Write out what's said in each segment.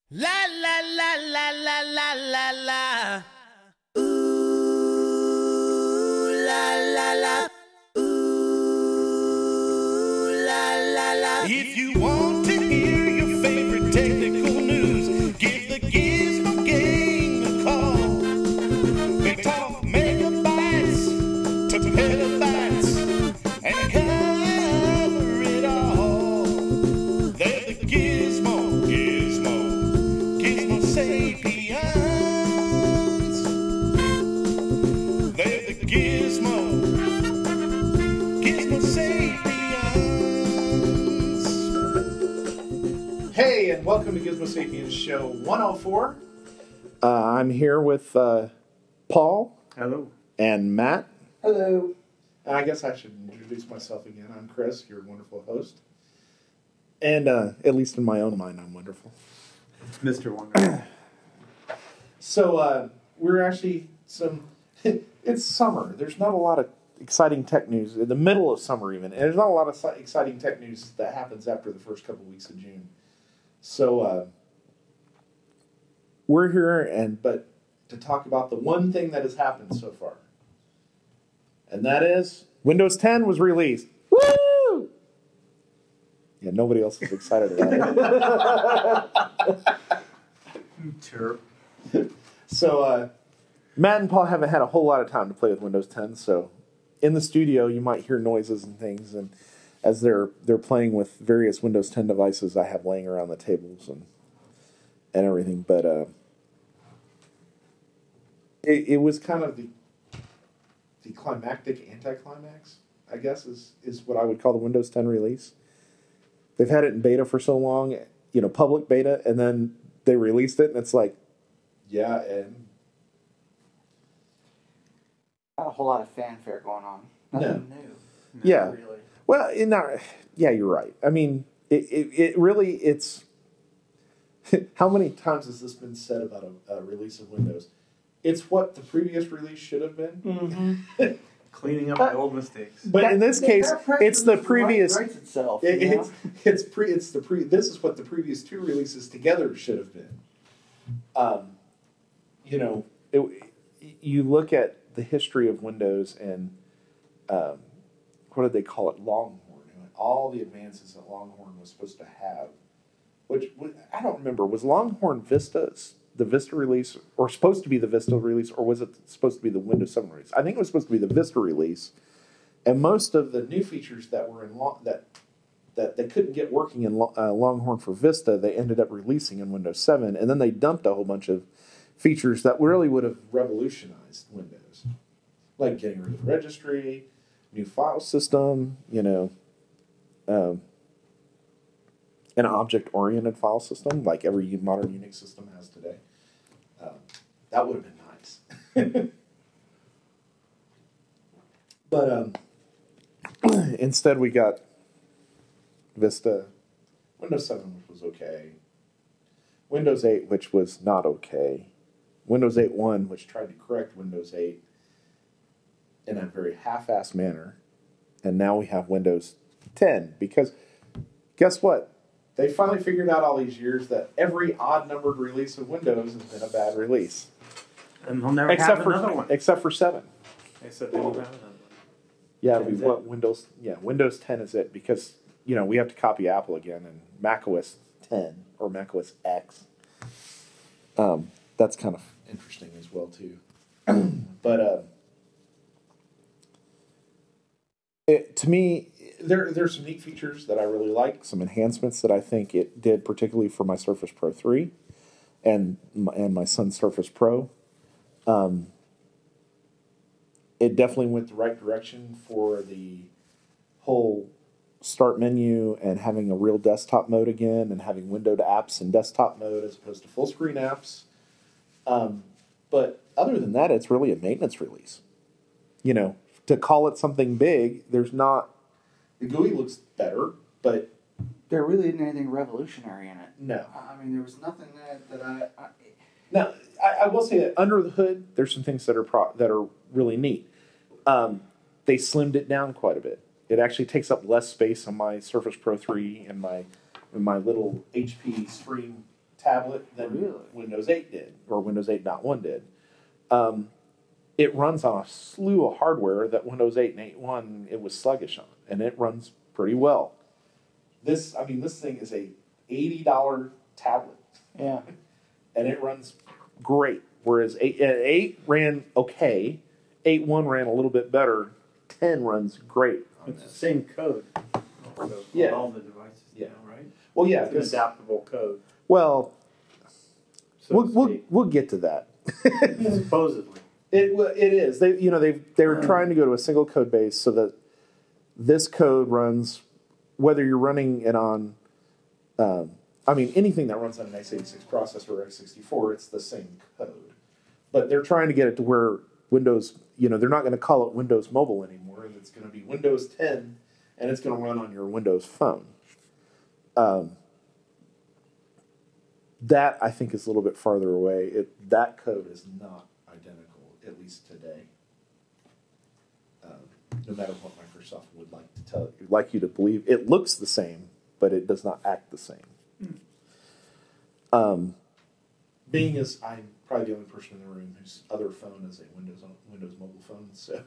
La la la la la la la la. La la la. La la la. If you want to hear your favorite technical news, give the Gizmo Gang a call. They talk megabytes to petabytes and cover it all. They're the Gizmo Sapiens. They're the Gizmo Sapiens. Hey, and welcome to Gizmo Sapiens Show 104. I'm here with Paul. Hello. And Matt. Hello. And I guess I should introduce myself again. I'm Chris, your wonderful host. And at least in my own mind, I'm wonderful. It's Mr. Wonderful. So we're actually it's summer. There's not a lot of exciting tech news in the middle of summer even. And there's not a lot of exciting tech news that happens after the first couple weeks of June. So we're here but to talk about the one thing that has happened so far. And that is Windows 10 was released. Woo! Yeah, nobody else is excited about it. Chirp. So Matt and Paul haven't had a whole lot of time to play with Windows 10, so in the studio you might hear noises and things, and as they're playing with various Windows 10 devices I have laying around the tables and everything, but it was kind of the climactic anticlimax, I guess, is what I would call the Windows 10 release. They've had it in beta for so long, public beta, and then they released it, and it's like, yeah, and Not a whole lot of fanfare going on. Nothing new. yeah. Really. Well, yeah, you're right. I mean, it really, it's... How many times has this been said about a release of Windows? It's what the previous release should have been. Mm-hmm. Cleaning up the old mistakes. But in this case, it's the previous... Writes itself. This is what the previous two releases together should have been. You look at the history of Windows and what did they call it? Longhorn. All the advances that Longhorn was supposed to have, which I don't remember. Was Longhorn the Vista release, or supposed to be the Vista release, or was it supposed to be the Windows 7 release? I think it was supposed to be the Vista release, and most of the new features that were in that they couldn't get working in Longhorn for Vista, they ended up releasing in Windows 7, and then they dumped a whole bunch of features that really would have revolutionized Windows, like getting rid of the registry, new file system, an object-oriented file system, like every modern Unix system has today. That would have been nice. But instead we got Vista, Windows 7, which was okay, Windows 8, which was not okay, Windows 8.1, which tried to correct Windows 8 in a very half-assed manner, and now we have Windows 10, because guess what? They finally figured out all these years that every odd-numbered release of Windows has been a bad release. And they'll never have another one. Except for 7. They said they won't have another one. Yeah, it'll be what Windows 10 is it, because, we have to copy Apple again, and macOS 10, or macOS X. That's kind of interesting as well, too. But, to me, there's some neat features that I really like, some enhancements that I think it did, particularly for my Surface Pro 3 and my son's Surface Pro. It definitely went the right direction for the whole start menu and having a real desktop mode again, and having windowed apps in desktop mode as opposed to full screen apps. But other than that, it's really a maintenance release. To call it something big, there's not... The GUI looks better, but... There really isn't anything revolutionary in it. No. I mean, there was nothing that I... Now, I will say that under the hood, there's some things that are really neat. They slimmed it down quite a bit. It actually takes up less space on my Surface Pro 3 and my little HP Stream tablet than Really? Windows 8 did, or Windows 8.1 did. It runs on a slew of hardware that Windows 8 and 8.1 it was sluggish on, and it runs pretty well. This thing is a $80 tablet, Yeah. and it runs great. Whereas 8 ran okay, 8.1 ran a little bit better, 10 runs great on It's the this. same code. On Yeah. all the devices Yeah. now, right? Well, yeah, It's an adaptable code. well, So to speak. we'll get to that. Supposedly. It is. They were trying to go to a single code base so that this code runs, whether you're running it on, anything that runs on an x86 processor or x64, it's the same code. But they're trying to get it to where Windows, they're not going to call it Windows Mobile anymore. It's going to be Windows 10, and it's going to run on your Windows phone. That, I think, is a little bit farther away. That code is not identical, at least today. No matter what Microsoft would like you to believe, it looks the same, but it does not act the same. Being as I'm probably the only person in the room whose other phone is a Windows mobile phone, so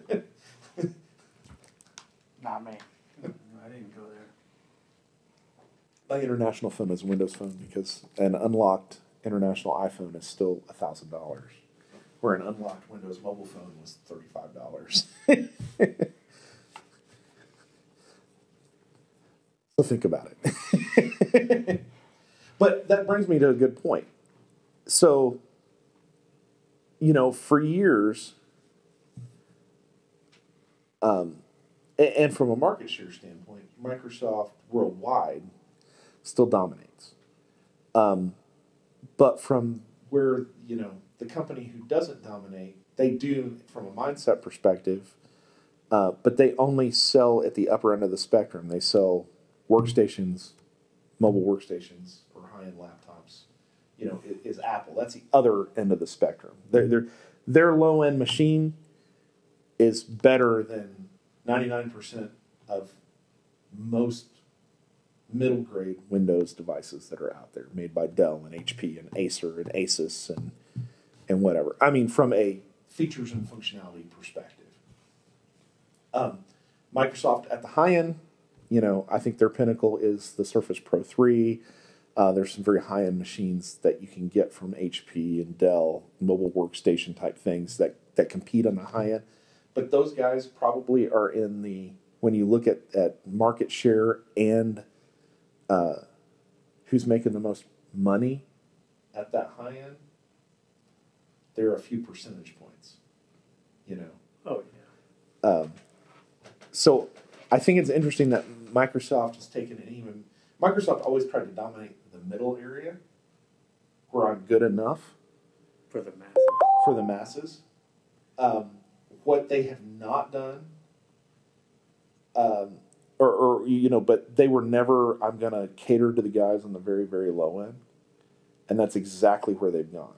Not me. I didn't go there. my international phone is a Windows phone because an unlocked international iPhone is still $1,000, where an unlocked Windows mobile phone was $35. So think about it. But that brings me to a good point. So, for years, and from a market share standpoint, Microsoft worldwide still dominates. But from where, the company who doesn't dominate, they do from a mindset perspective, but they only sell at the upper end of the spectrum. They sell workstations, mobile workstations, or high-end laptops. Is Apple. That's the other end of the spectrum. Their low-end machine is better than 99% of most middle-grade Windows devices that are out there, made by Dell and HP and Acer and Asus and whatever. From a features and functionality perspective. Microsoft at the high end, I think their pinnacle is the Surface Pro 3. There's some very high-end machines that you can get from HP and Dell, mobile workstation type things that compete on the high end. But those guys probably are in the, when you look at market share and who's making the most money at that high end, there are a few percentage points, Oh, yeah. So I think it's interesting that Microsoft has taken it even. Microsoft always tried to dominate the middle area, where I'm good enough For the masses. for the masses. What they have not done, but they were never, I'm going to cater to the guys on the very, very low end. And that's exactly where they've gone.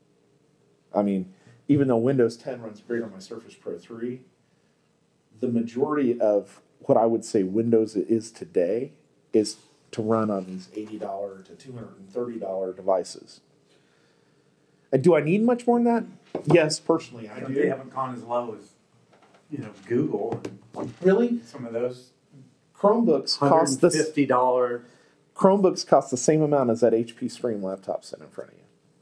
Even though Windows 10 runs great on my Surface Pro 3, the majority of what I would say Windows is today is to run on these $80 to $230 devices. And do I need much more than that? Yes, personally, I They do. haven't gone as low as, Google and Really? some of those Chromebooks cost the $150. Chromebooks cost the same amount as that HP Stream laptop sitting in front of you.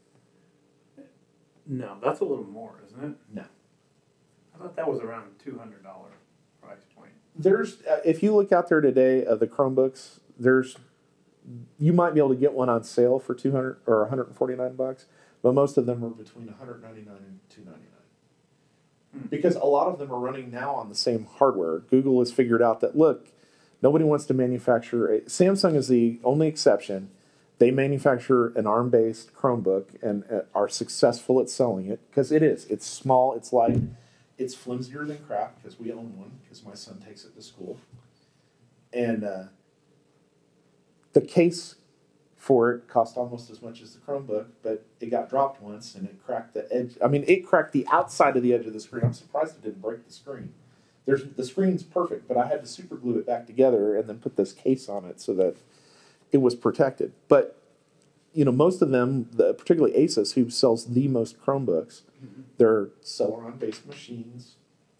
No, that's a little more, isn't it? No. I thought that was around a $200 price point. There's if you look out there today of the Chromebooks, you might be able to get one on sale for $200 or $149, but most of them are between $199 and $299. Because a lot of them are running now on the same hardware. Google has figured out that, look, nobody wants to manufacture Samsung is the only exception. They manufacture an ARM-based Chromebook and are successful at selling it because it is. It's small, it's light, it's flimsier than crap because we own one because my son takes it to school. And the case for it cost almost as much as the Chromebook, but it got dropped once and it cracked the edge. It cracked the outside of the edge of the screen. I'm surprised it didn't break the screen. The screen's perfect, but I had to super glue it back together and then put this case on it so that it was protected. But most of them, particularly Asus, who sells the most Chromebooks, they're Celeron-based machines.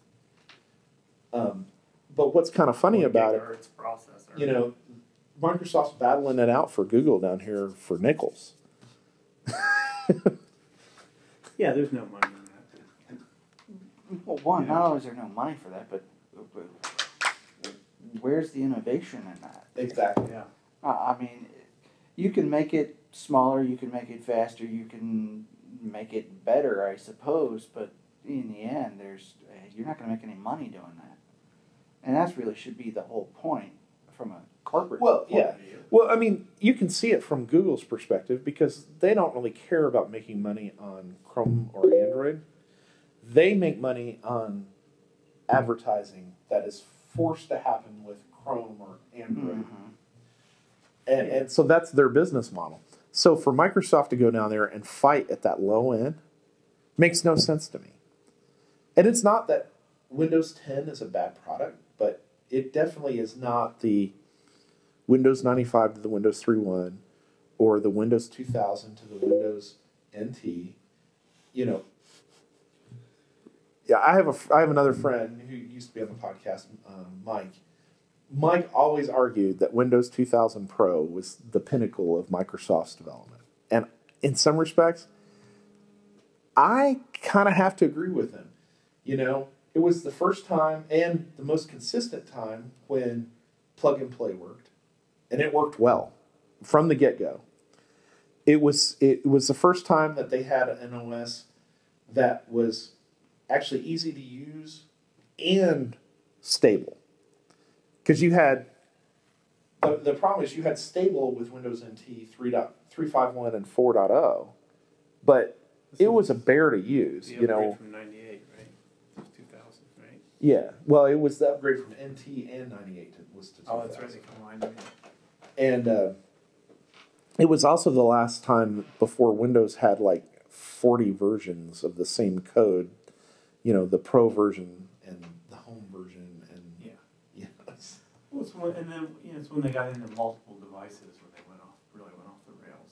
But what's kind of funny 1 about it, gigahertz processor. Microsoft's battling it out for Google down here for nickels. Yeah, there's no money in that. Well, one, not only is there no money for that, but where's the innovation in that? Exactly. Yeah. I mean, you can make it smaller, you can make it faster, you can make it better, I suppose, but in the end, you're not going to make any money doing that. And that's really should be the whole point from a corporate point of view. Well, I mean, you can see it from Google's perspective because they don't really care about making money on Chrome or Android. They make money on advertising that is forced to happen with Chrome or Android. And so that's their business model. So for Microsoft to go down there and fight at that low end makes no sense to me. And it's not that Windows 10 is a bad product, but it definitely is not the Windows 95 to the Windows 3.1 or the Windows 2000 to the Windows NT. Yeah, I have another friend who used to be on the podcast, Mike. Mike always argued that Windows 2000 Pro was the pinnacle of Microsoft's development. And in some respects, I kind of have to agree with him. It was the first time and the most consistent time when plug and play worked. And it worked well from the get-go. It was the first time that they had an OS that was actually easy to use and stable. Because you had, the problem is you had stable with Windows NT 3.351 and 4.0, but it was a bear to use. The upgrade from 98, right? It was 2000, right? Yeah. Well, it was the upgrade from NT and 98 was to 2000. Oh, that's right. They combined them. And it was also the last time before Windows had like 40 versions of the same code. The Pro version and the Home version, and Well, it's when they got into multiple devices where they really went off the rails.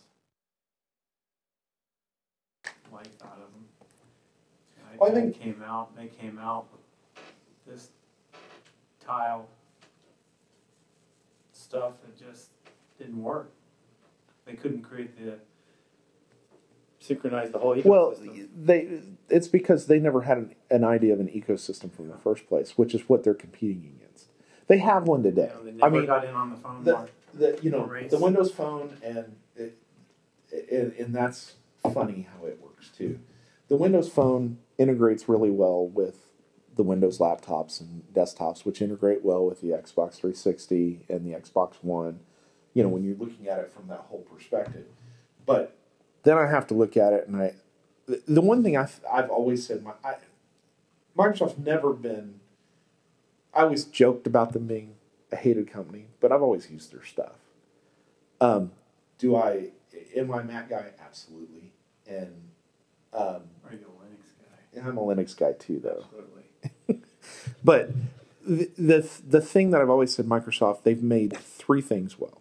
Life out of them. Well, I think they came out with this tile stuff that just didn't work. They couldn't synchronize the whole ecosystem. Well, it's because they never had an idea of an ecosystem from the first place, which is what they're competing against. They have one today. They never got in on the phone. The Windows Phone, and that's funny how it works too. The Windows Phone integrates really well with the Windows laptops and desktops, which integrate well with the Xbox 360 and the Xbox One. When you're looking at it from that whole perspective, but then I have to look at it, and the one thing I've always said, Microsoft's never been. I always joked about them being a hated company, but I've always used their stuff. Am I a Mac guy? Absolutely. And Are you a Linux guy? I'm a Linux guy too, though. Absolutely. But the thing that I've always said, Microsoft, they've made three things well.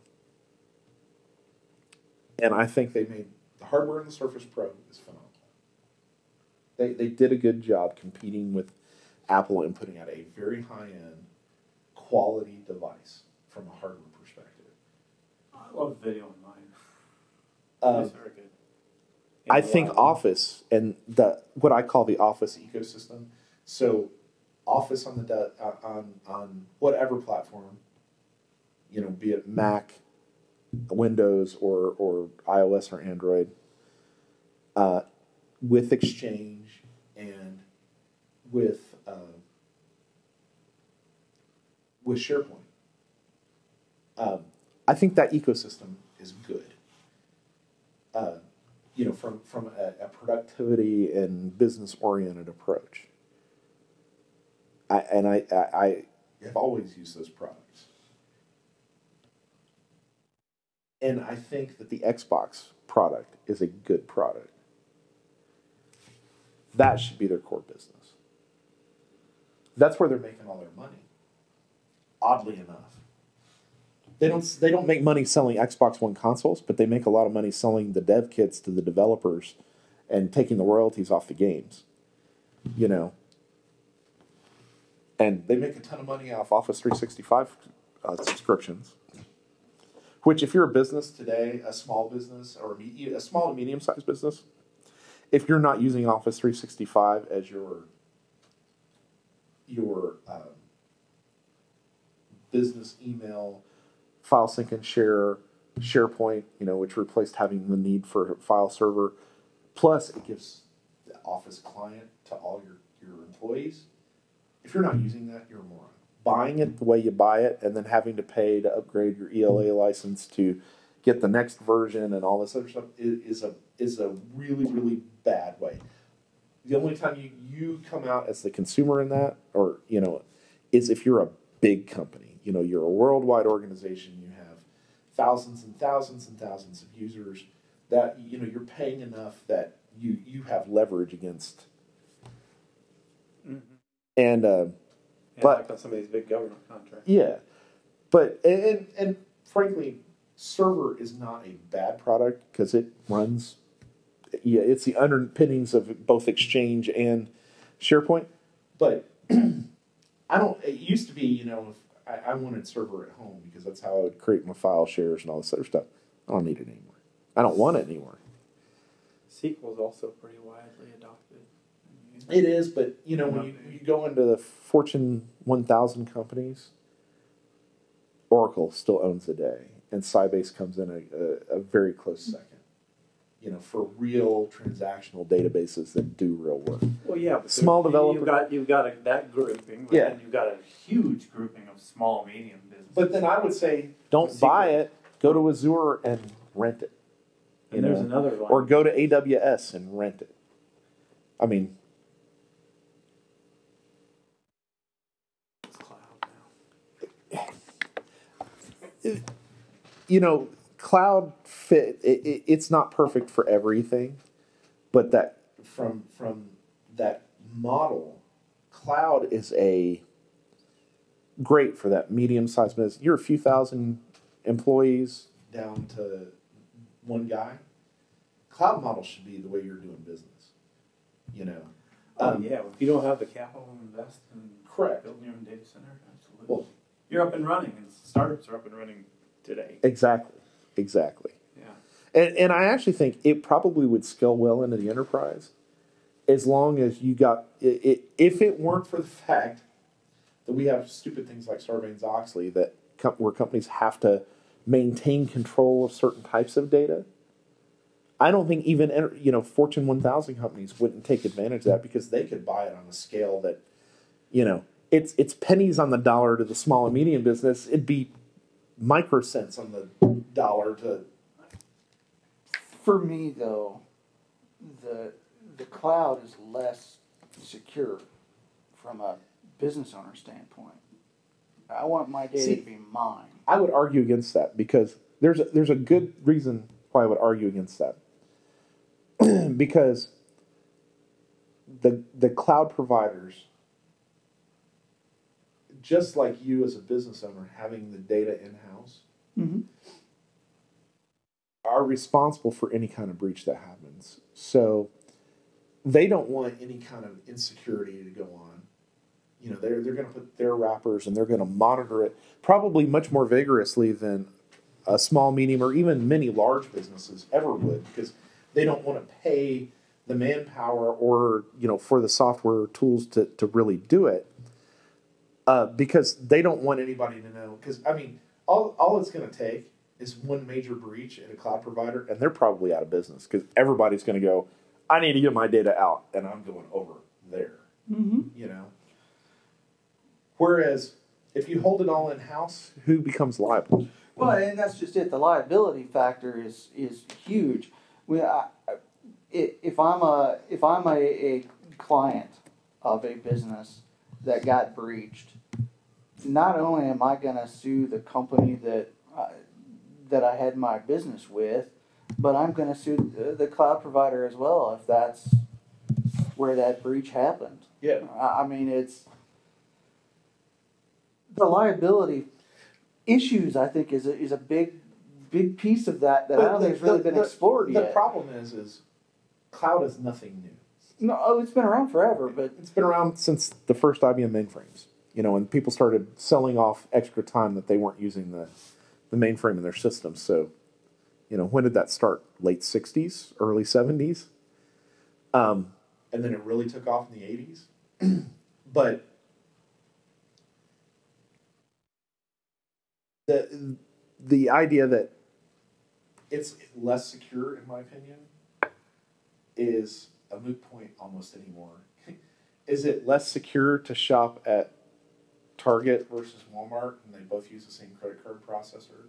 And I think they made the hardware in the Surface Pro is phenomenal. They did a good job competing with Apple and putting out a very high-end quality device from a hardware perspective. I love video in mine. It's very good. I think Office and what I call the Office ecosystem. So, Office on on whatever platform, be it Mac, Windows, or iOS or Android, with Exchange and with SharePoint. I think that ecosystem is good. From a productivity and business oriented approach. I have always used those products. And I think that the Xbox product is a good product. That should be their core business. That's where they're making all their money. Oddly enough. They don't make money selling Xbox One consoles, but they make a lot of money selling the dev kits to the developers and taking the royalties off the games. You know, and they make a ton of money off Office 365 subscriptions. Which, if you're a business today, a small business or a small to medium sized business, if you're not using Office 365 as your business email, file sync and share, SharePoint, which replaced having the need for a file server, plus it gives the Office client to all your employees. If you're not using that, you're a moron. Buying it the way you buy it and then having to pay to upgrade your ELA license to get the next version and all this other stuff is a really, really bad way. The only time you come out as the consumer in that, or, is if you're a big company. You're a worldwide organization. You have thousands and thousands and thousands of users that, you're paying enough that you have leverage against. Mm-hmm. And, but like on some of these big government contracts. Yeah, but and frankly, server is not a bad product because it runs. Yeah, it's the underpinnings of both Exchange and SharePoint. But I don't. It used to be, if I wanted server at home because that's how I would create my file shares and all this other stuff. I don't need it anymore. I don't want it anymore. SQL is also pretty widely adopted. It is, but when you go into the Fortune 1000 companies, Oracle still owns the day, and Sybase comes in a very close second. For real transactional databases that do real work. Well, yeah, but small developer. You've got that grouping, but then you've got a huge grouping of small, medium businesses. But then I would say, don't buy it. Go to Azure and rent it. And there's another one. Or go to AWS and rent it. I mean. Cloud fit. It's not perfect for everything, but that from that model, cloud is great for that medium-sized business. You're a few thousand employees down to one guy. Cloud model should be the way you're doing business. If you don't have the capital to invest in correct building your own data center, absolutely. Well, you're up and running, and startups are up and running today. Exactly. Yeah. And I actually think it probably would scale well into the enterprise as long as you got it. If it weren't for the fact that we have stupid things like Sarbanes-Oxley where companies have to maintain control of certain types of data, I don't think even Fortune 1000 companies wouldn't take advantage of that because they could buy it on a scale that it's pennies on the dollar to the small and medium business. It'd be microcents on the dollar to. For me, though, the cloud is less secure from a business owner standpoint. I want my data to be mine. I would argue against that because there's a good reason why I would argue against that. Because the cloud providers, just like you as a business owner having the data in-house, mm-hmm. are responsible for any kind of breach that happens. So they don't want any kind of insecurity to go on. They're going to put their wrappers and they're going to monitor it probably much more vigorously than a small, medium, or even many large businesses ever would, because they don't want to pay the manpower or for the software tools to really do it, because they don't want anybody to know. Because all it's going to take is one major breach in a cloud provider, and they're probably out of business because everybody's going to go, I need to get my data out, and I'm going over there. Mm-hmm. Whereas if you hold it all in house, who becomes liable? Well, and that's just it. The liability factor is huge. If I'm a client of a business that got breached, not only am I going to sue the company that I had my business with, but I'm going to sue the cloud provider as well if that's where that breach happened. Yeah. It's the liability issues, I think, is a big piece of that I don't think has really been explored the yet. The problem is cloud is nothing new. No, it's been around forever, but It's been around since the first IBM mainframes. And people started selling off extra time that they weren't using the mainframe in their systems. So, when did that start? Late 60s, early 70s? And then it really took off in the 80s. But the idea that it's less secure, in my opinion, is a moot point almost anymore. Is it less secure to shop at Target versus Walmart, and they both use the same credit card processor?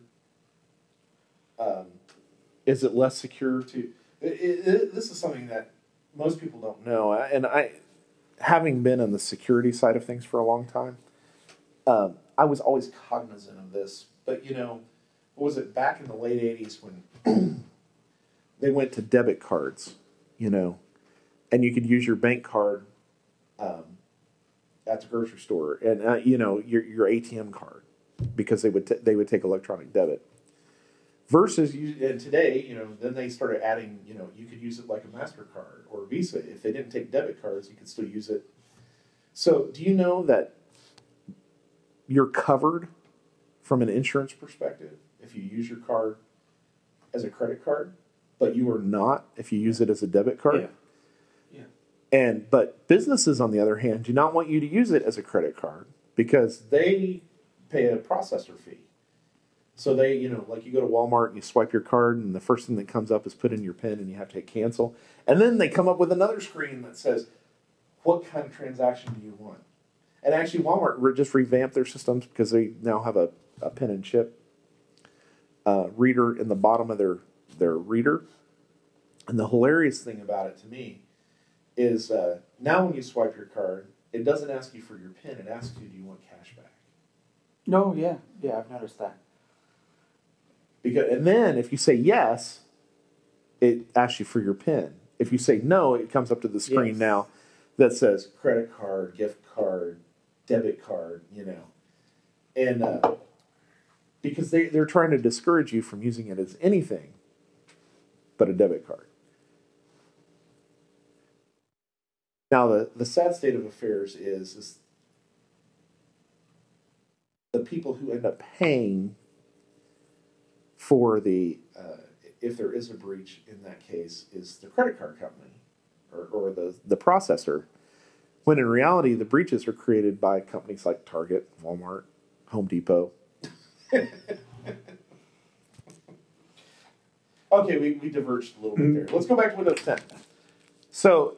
Is it less secure to... This is something that most people don't know, and having been on the security side of things for a long time, I was always cognizant of this. But, what was it, back in the late 80s when they went to debit cards, and you could use your bank card at the grocery store and, your ATM card, because they would take electronic debit. Versus, and today, then they started adding, you could use it like a MasterCard or Visa. If they didn't take debit cards, you could still use it. So do you know that you're covered from an insurance perspective if you use your card as a credit card, but you are not if you use it as a debit card? Yeah. But businesses, on the other hand, do not want you to use it as a credit card because they pay a processor fee. So they, like you go to Walmart and you swipe your card and the first thing that comes up is put in your PIN and you have to hit cancel. And then they come up with another screen that says, what kind of transaction do you want? And actually Walmart just revamped their systems because they now have a PIN and chip reader in the bottom of their reader. And the hilarious thing about it to me is now when you swipe your card, it doesn't ask you for your PIN. It asks you, do you want cash back? No, yeah, I've noticed that. And then if you say yes, it asks you for your PIN. If you say no, it comes up to the screen now that says credit card, gift card, debit card, And because they're trying to discourage you from using it as anything but a debit card. Now, the sad state of affairs is the people who end up paying for if there is a breach in that case, is the credit card company or the processor, when in reality the breaches are created by companies like Target, Walmart, Home Depot. Okay, we diverged a little bit there. Let's go back to Windows 10. So,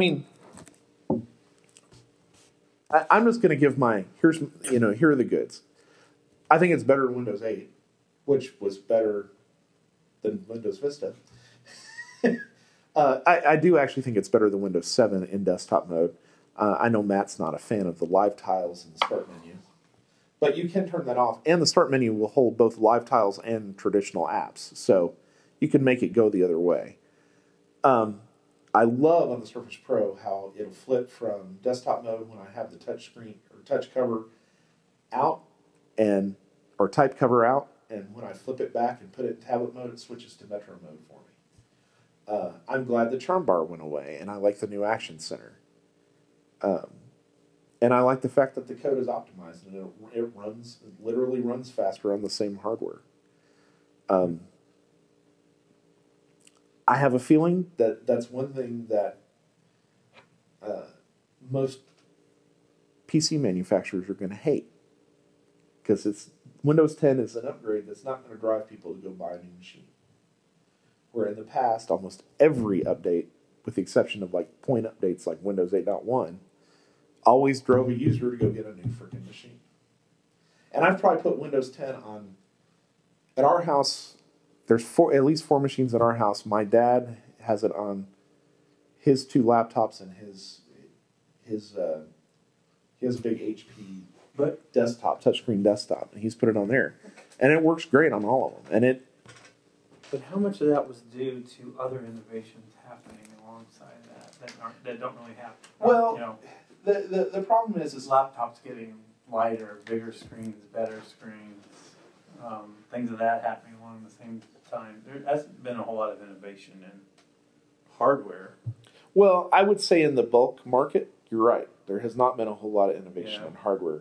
I'm just going to give here are the goods. I think it's better than Windows 8, which was better than Windows Vista. I do actually think it's better than Windows 7 in desktop mode. I know Matt's not a fan of the live tiles in the start menu, but you can turn that off. And the start menu will hold both live tiles and traditional apps, so you can make it go the other way. I love on the Surface Pro how it'll flip from desktop mode when I have the touch screen or touch cover out or type cover out, and when I flip it back and put it in tablet mode, it switches to Metro mode for me. I'm glad the Charm Bar went away, and I like the new Action Center. And I like the fact that the code is optimized and it literally runs faster on the same hardware. I have a feeling that that's one thing that most PC manufacturers are going to hate, because Windows 10 is an upgrade that's not going to drive people to go buy a new machine. Where in the past, almost every update, with the exception of point updates like Windows 8.1, always drove a user to go get a new freaking machine. And I've probably put Windows 10 on at our house. There's at least 4 machines at our house. My dad has it on his 2 laptops and he has a big HP desktop, touchscreen desktop, and he's put it on there, and it works great on all of them. But how much of that was due to other innovations happening alongside that don't really happen? Well, the problem is laptops getting lighter, bigger screens, better screens. things of that happening along the same time. There hasn't been a whole lot of innovation in hardware. Well, I would say in the bulk market, you're right. There has not been a whole lot of innovation Yeah. in hardware.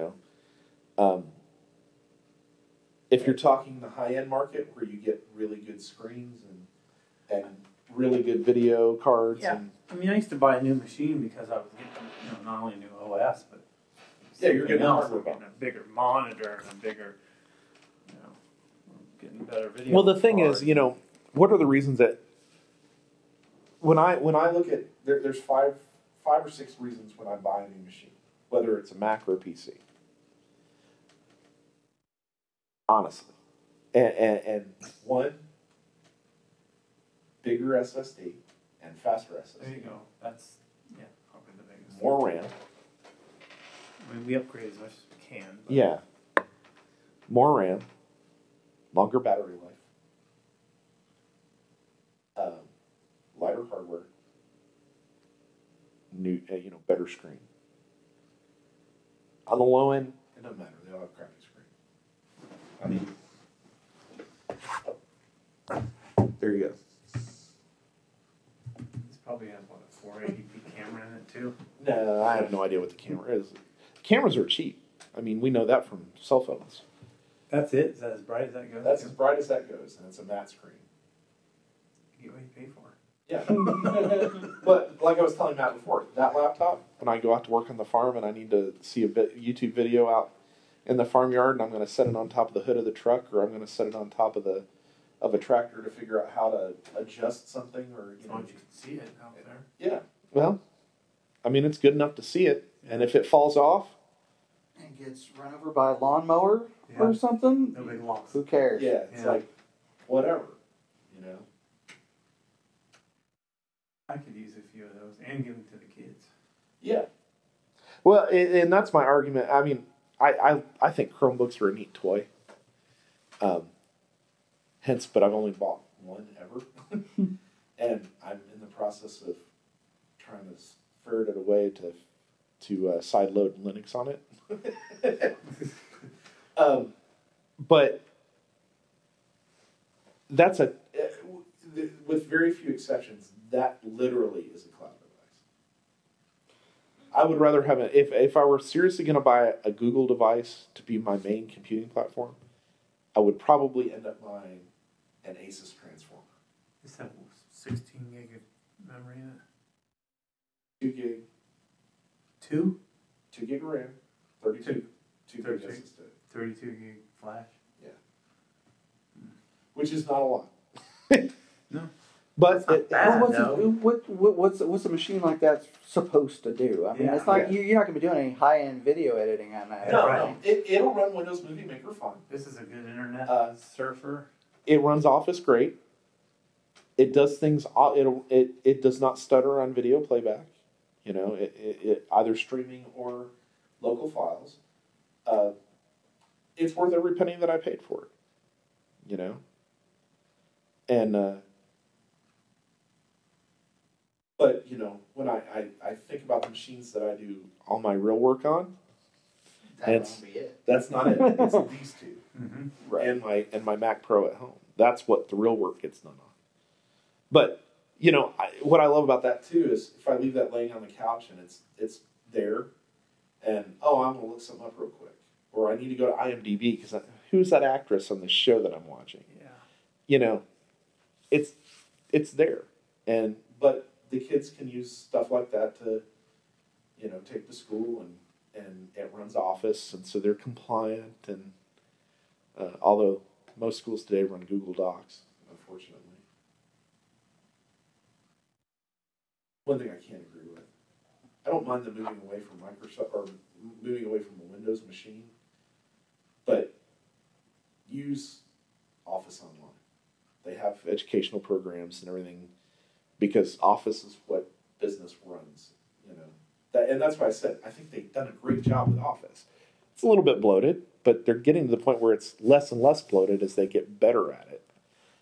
If you're talking the high end market where you get really good screens and really good video cards, Yeah. and I mean, I used to buy a new machine because I was getting, not only a new OS, but Yeah, you're getting else. hardware I'm getting a bigger monitor and a bigger, getting better video. well, the thing is, card. what are the reasons that when I look at there's five or six reasons when I buy a new machine, whether it's a Mac or a PC. Honestly, and one, bigger SSD and faster SSD. There you go. That's probably the biggest. More RAM. I mean, we upgrade as much as we can. But Yeah. More RAM. Longer battery life. Lighter hardware. New, better screen. On the low end, it doesn't matter. They all have crappy screen. I mean, there you go. It's probably has what, a 480p camera in it too. No, I have no idea what the camera is. Cameras are cheap. I mean, we know that from cell phones. That's it. Is that as bright as that goes? That's as bright as that goes, and it's a matte screen. You get what you pay for. Yeah. But like I was telling Matt before, that laptop, when I go out to work on the farm and I need to see a YouTube video out in the farmyard, and I'm going to set it on top of the hood of the truck, or I'm going to set it on top of a tractor to figure out how to adjust something, or As long as you can see it out there. Yeah. Well, I mean, it's good enough to see it, and if it falls off, And gets run over by a lawnmower Yeah. or something, No big loss. who cares? yeah, it's Yeah. like whatever, I could use a few of those and give them to the kids. Yeah. Well, and that's my argument. I mean, I think Chromebooks are a neat toy. But I've only bought one ever. And I'm in the process of trying to ferret it away to sideload Linux on it. But that's with very few exceptions, that literally is a cloud device. I would rather have if I were seriously going to buy a Google device to be my main computing platform, I would probably end up buying an Asus Transformer. Is that 16 gig of memory in it? 2 gig, 2 2 gig RAM, 32, 2 gig 32. SSD, 32 gig flash. which is not a lot. No. But not bad. What's a machine like that supposed to do? I mean, Yeah. it's like Yeah. you're not going to be doing any high-end video editing on that. no, right. no, it'll run Windows Movie Maker fine. This is a good internet surfer. It runs Office great. It does things. It does not stutter on video playback. It either streaming or local files. It's worth every penny that I paid for it. And but when I think about the machines that I do all my real work on, That It's- won't be it. that's not it. It's these two. Mm-hmm. Right. And my Mac Pro at home. That's what the real work gets done on. But what I love about that too is if I leave that laying on the couch and it's there, and I'm gonna look something up real quick, or I need to go to IMDb because who's that actress on the show that I'm watching? Yeah. It's there, but the kids can use stuff like that to take to school, and it runs Office, and so they're compliant, and although most schools today run Google Docs, unfortunately. One thing I can't agree with, I don't mind them moving away from Microsoft or moving away from a Windows machine, but use Office Online. They have educational programs and everything because Office is what business runs, and that's why I said I think they've done a great job with Office. It's a little bit bloated, but they're getting to the point where it's less and less bloated as they get better at it.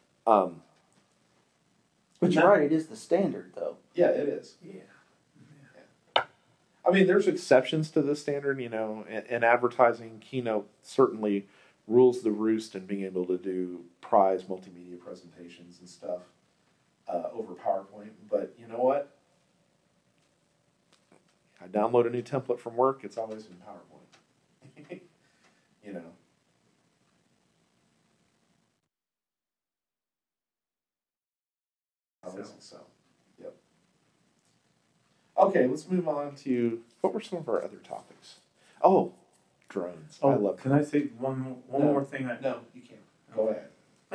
But you're right, it is the standard, though. Yeah, it is. Yeah. I mean, there's exceptions to the standard, and advertising, Keynote certainly rules the roost in being able to do prize multimedia presentations and stuff over PowerPoint. But you know what? I download a new template from work, it's always in PowerPoint. You know. So, yep. Okay, let's move on to what were some of our other topics? Oh, drones. I love. Can I say one more thing? No, you can't. Go ahead.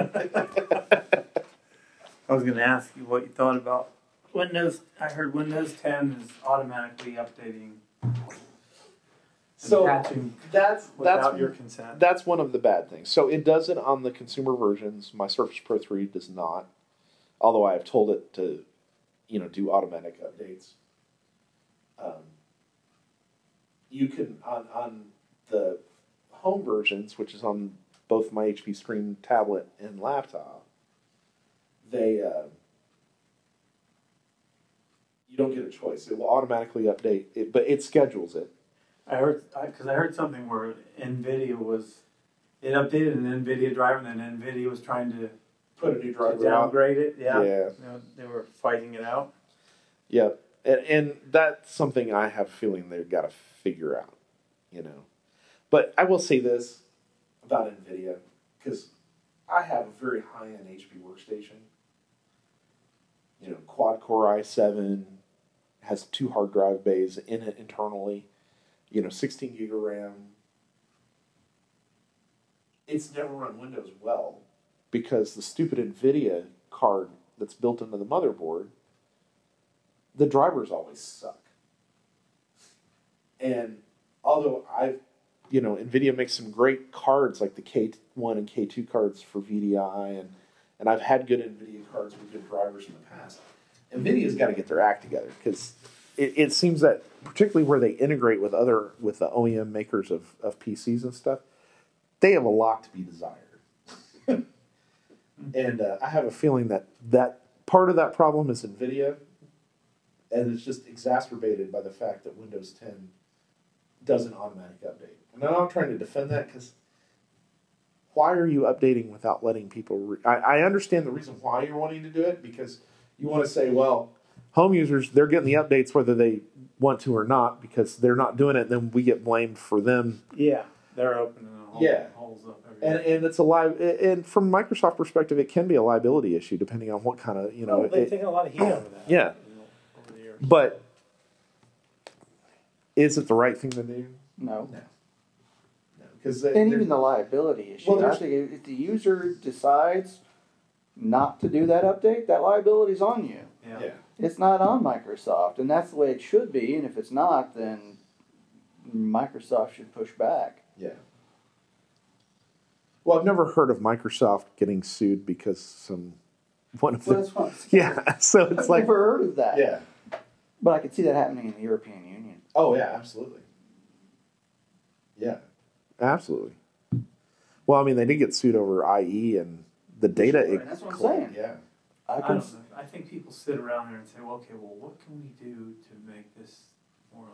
I was going to ask you what you thought about Windows. I heard Windows 10 is automatically updating. So patching that's without your consent. That's one of the bad things. So it does it on the consumer versions. My Surface Pro 3 does not. Although I have told it to, do automatic updates. You can on the home versions, which is on both my HP Screen tablet and laptop. You don't get a choice. It will automatically update it, but it schedules it. I heard something where NVIDIA it updated an NVIDIA driver, and then NVIDIA was trying to put a new driver downgrade it. Yeah. Yeah. They were fighting it out. Yeah. And that's something I have a feeling they've got to figure out, But I will say this about NVIDIA, because I have a very high-end HP workstation. Quad-core i7, has 2 hard drive bays in it internally, 16 gig of RAM. It's never run Windows well because the stupid NVIDIA card that's built into the motherboard, the drivers always suck. And although NVIDIA makes some great cards like the K1 and K2 cards for VDI, and I've had good NVIDIA cards with good drivers in the past. NVIDIA's got to get their act together because it seems that particularly where they integrate with the OEM makers of PCs and stuff, they have a lot to be desired. And I have a feeling that part of that problem is NVIDIA, and it's just exacerbated by the fact that Windows 10 does an automatic update. And I'm not trying to defend that because why are you updating without letting people... I understand the reason why you're wanting to do it, because you want to say, well, home users, they're getting the updates whether they want to or not, because they're not doing it, then we get blamed for them. Yeah, they're opening holes up everywhere. And it's and from Microsoft perspective, it can be a liability issue depending on what kind of, they've taken a lot of heat over that. Yeah. Over the years. But is it the right thing to do? No. And even the liability issue. Actually, if the user decides not to do that update, that liability is on you. Yeah. It's not on Microsoft, and that's the way it should be. And if it's not, then Microsoft should push back. Yeah. Well, I've never heard of Microsoft getting sued because That's what yeah. So it's I've never heard of that. Yeah. But I could see that happening in the European Union. Oh yeah, absolutely. Yeah, absolutely. Well, I mean, they did get sued over IE and the data. Sure, and that's what I'm saying. Yeah. I think people sit around there and say, well, okay, well, what can we do to make this more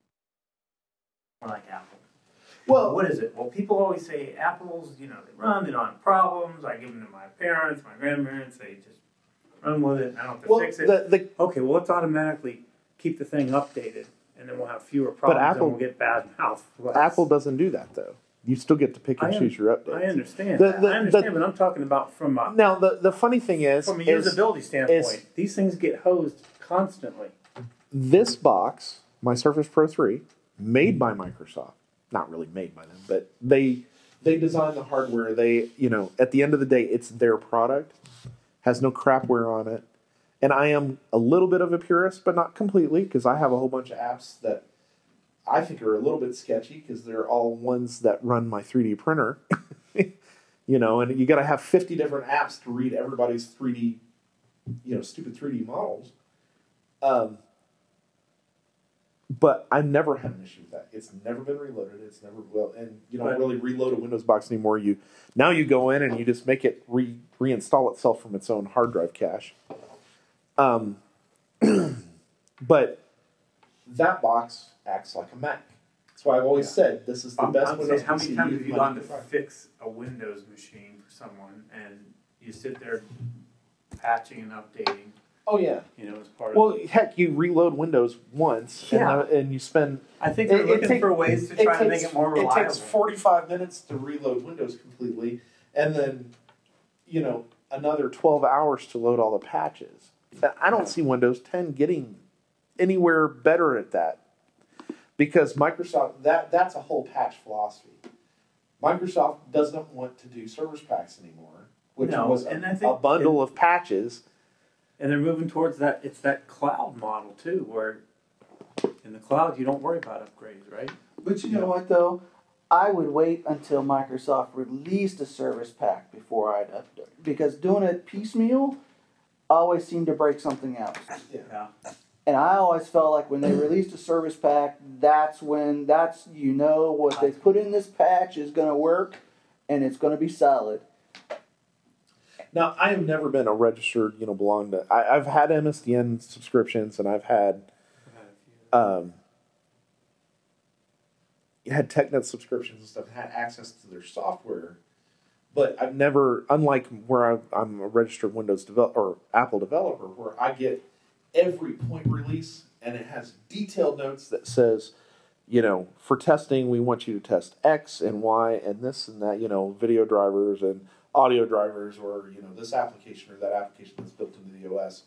like Apple? Well, what is it? Well, people always say Apple's, they don't have problems. I give them to my parents, my grandparents. They just run with it. I don't have to fix it. Okay, well, let's automatically keep the thing updated, and then we'll have fewer problems, and we'll get bad mouth. Apple doesn't do that, though. You still get to pick and choose your updates. I understand. But I'm talking about from a... Now, the funny thing is... From a usability standpoint, these things get hosed constantly. This box, my Surface Pro 3, made by Microsoft, not really made by them, but they design the hardware. At the end of the day, it's their product. Has no crapware on it. And I am a little bit of a purist, but not completely, because I have a whole bunch of apps that I think are a little bit sketchy, because they're all ones that run my 3D printer. And you got to have 50 different apps to read everybody's 3D, stupid 3D models. But I've never had an issue with that. It's never been reloaded. It's never and you don't really reload a Windows box anymore. Now you go in and you just make it reinstall itself from its own hard drive cache. But that box acts like a Mac. It's That's why I've always said this is the best I'm Windows saying, how PC many times have you gone to buy. fix a Windows machine for someone and you sit there patching and updating? Oh yeah. As part Well, of. heck, you reload Windows once, and you spend. I think they're looking for ways to try to make it more reliable. It takes 45 minutes to reload Windows completely, and then, another 12 hours to load all the patches. I don't see Windows 10 getting anywhere better at that, because Microsoft that's a whole patch philosophy. Microsoft doesn't want to do service packs anymore, which was a bundle of patches. And they're moving towards that. It's that cloud model too, where in the cloud you don't worry about upgrades, right? But you know what though? I would wait until Microsoft released a service pack before I'd update. Because doing it piecemeal always seemed to break something else. Yeah. And I always felt like when they released a service pack, that's what they put in this patch is going to work, and it's going to be solid. Now, I have never been a registered, belong to. I've had MSDN subscriptions, and I've had had TechNet subscriptions and stuff, and had access to their software. But I've never, unlike where I'm a registered Windows developer or Apple developer, where I get every point release, and it has detailed notes that says, for testing, we want you to test X and Y and this and that, video drivers and audio drivers, or this application or that application that's built into the OS.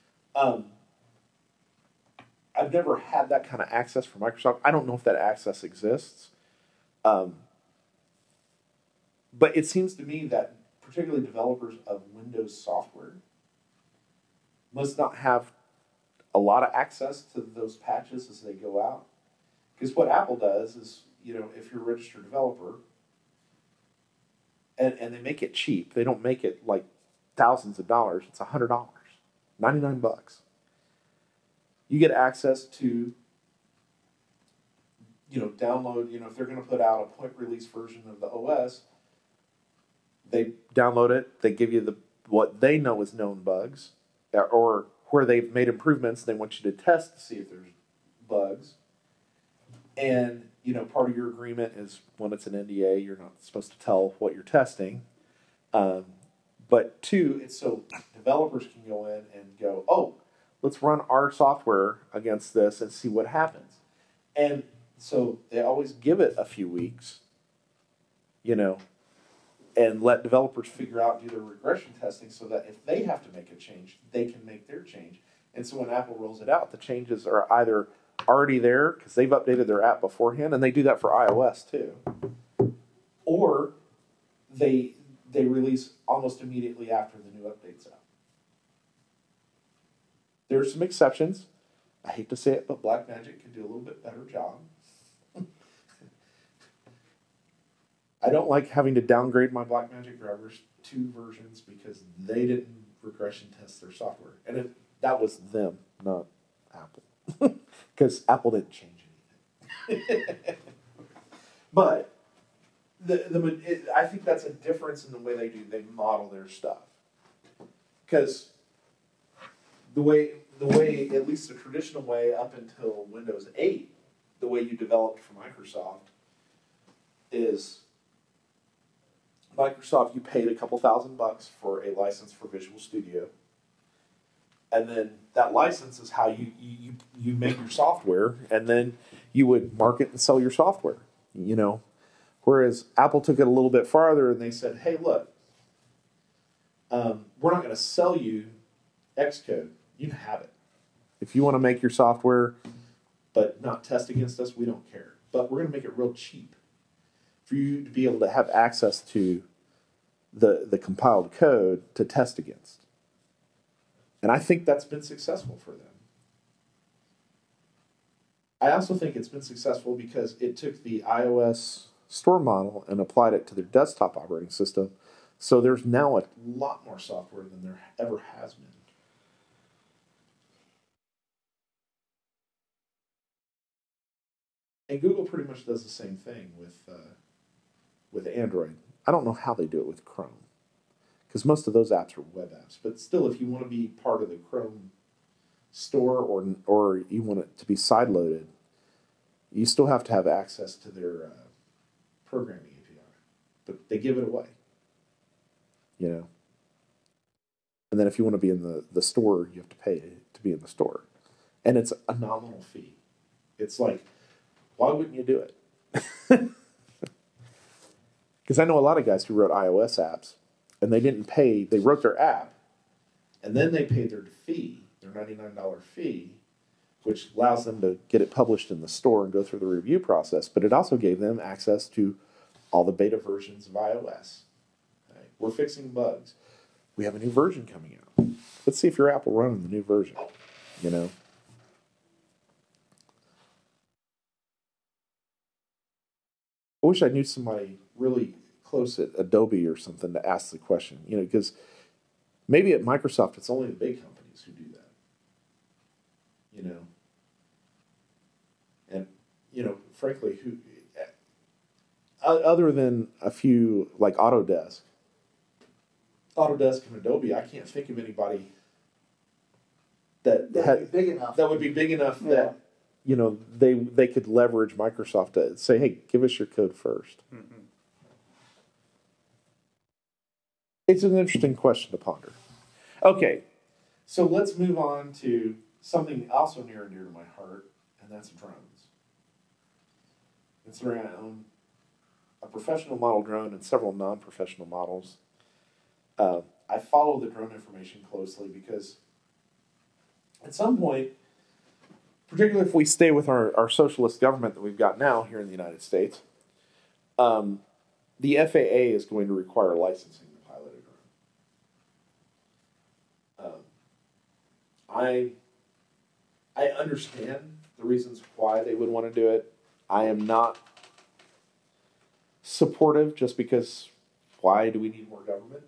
I've never had that kind of access from Microsoft. I don't know if that access exists. But it seems to me that particularly developers of Windows software must not have a lot of access to those patches as they go out. Because what Apple does is, if you're a registered developer, and they make it cheap. They don't make it like thousands of dollars. It's $100, $99. You get access to, download. If they're going to put out a point release version of the OS, they download it. They give you what they know is known bugs, or where they've made improvements. They want you to test to see if there's bugs. And part of your agreement is when it's an NDA, you're not supposed to tell what you're testing. But two, it's so developers can go in and go, oh, let's run our software against this and see what happens. And so they always give it a few weeks, and let developers figure out, do their regression testing so that if they have to make a change, they can make their change. And so when Apple rolls it out, the changes are either already there because they've updated their app beforehand, and they do that for iOS too, or they release almost immediately after the new update's out. There are some exceptions. I hate to say it, but Blackmagic can do a little bit better job. I don't like having to downgrade my Blackmagic drivers 2 versions because they didn't regression test their software. And that was them, not Apple. Because Apple didn't change anything. But I think that's a difference in the way they model their stuff. Because the way, at least the traditional way up until Windows 8, the way you developed for Microsoft is Microsoft, you paid a couple $1,000 for a license for Visual Studio. And then that license is how you make your software, and then you would market and sell your software, Whereas Apple took it a little bit farther and they said, hey, look, we're not going to sell you Xcode. You can have it. If you want to make your software but not test against us, we don't care. But we're going to make it real cheap for you to be able to have access to the compiled code to test against. And I think that's been successful for them. I also think it's been successful because it took the iOS store model and applied it to their desktop operating system. So there's now a lot more software than there ever has been. And Google pretty much does the same thing with Android. I don't know how they do it with Chrome, because most of those apps are web apps. But still, if you want to be part of the Chrome store or you want it to be sideloaded, You still have to have access to their programming API, but they give it away. You know. And then if you want to be in the store, you have to pay to be in the store. And it's a nominal fee. It's like, why wouldn't you do it? Because I know a lot of guys who wrote iOS apps, and they didn't pay. They wrote their app, and then they paid their fee, their $99 fee, which allows them to get it published in the store and go through the review process. But it also gave them access to all the beta versions of iOS. Right? We're fixing bugs. We have a new version coming out. Let's see if your app will run in the new version. You know. I wish I knew somebody really close at Adobe or something to ask the question. You know, because maybe at Microsoft it's only the big companies who do that. You know. And, you know, frankly, who other than a few like Autodesk and Adobe, I can't think of anybody that would be big enough that, you know, they could leverage Microsoft to say, hey, give us your code first. Mm-hmm. It's an interesting question to ponder. Okay, so let's move on to something also near and dear to my heart, and that's drones. Considering I own a professional model drone and several non-professional models, I follow the drone information closely because at some point, particularly if we stay with our socialist government that we've got now here in the United States, the FAA is going to require licensing to pilot a drone. I understand the reasons why they would want to do it. I am not supportive just because why do we need more government?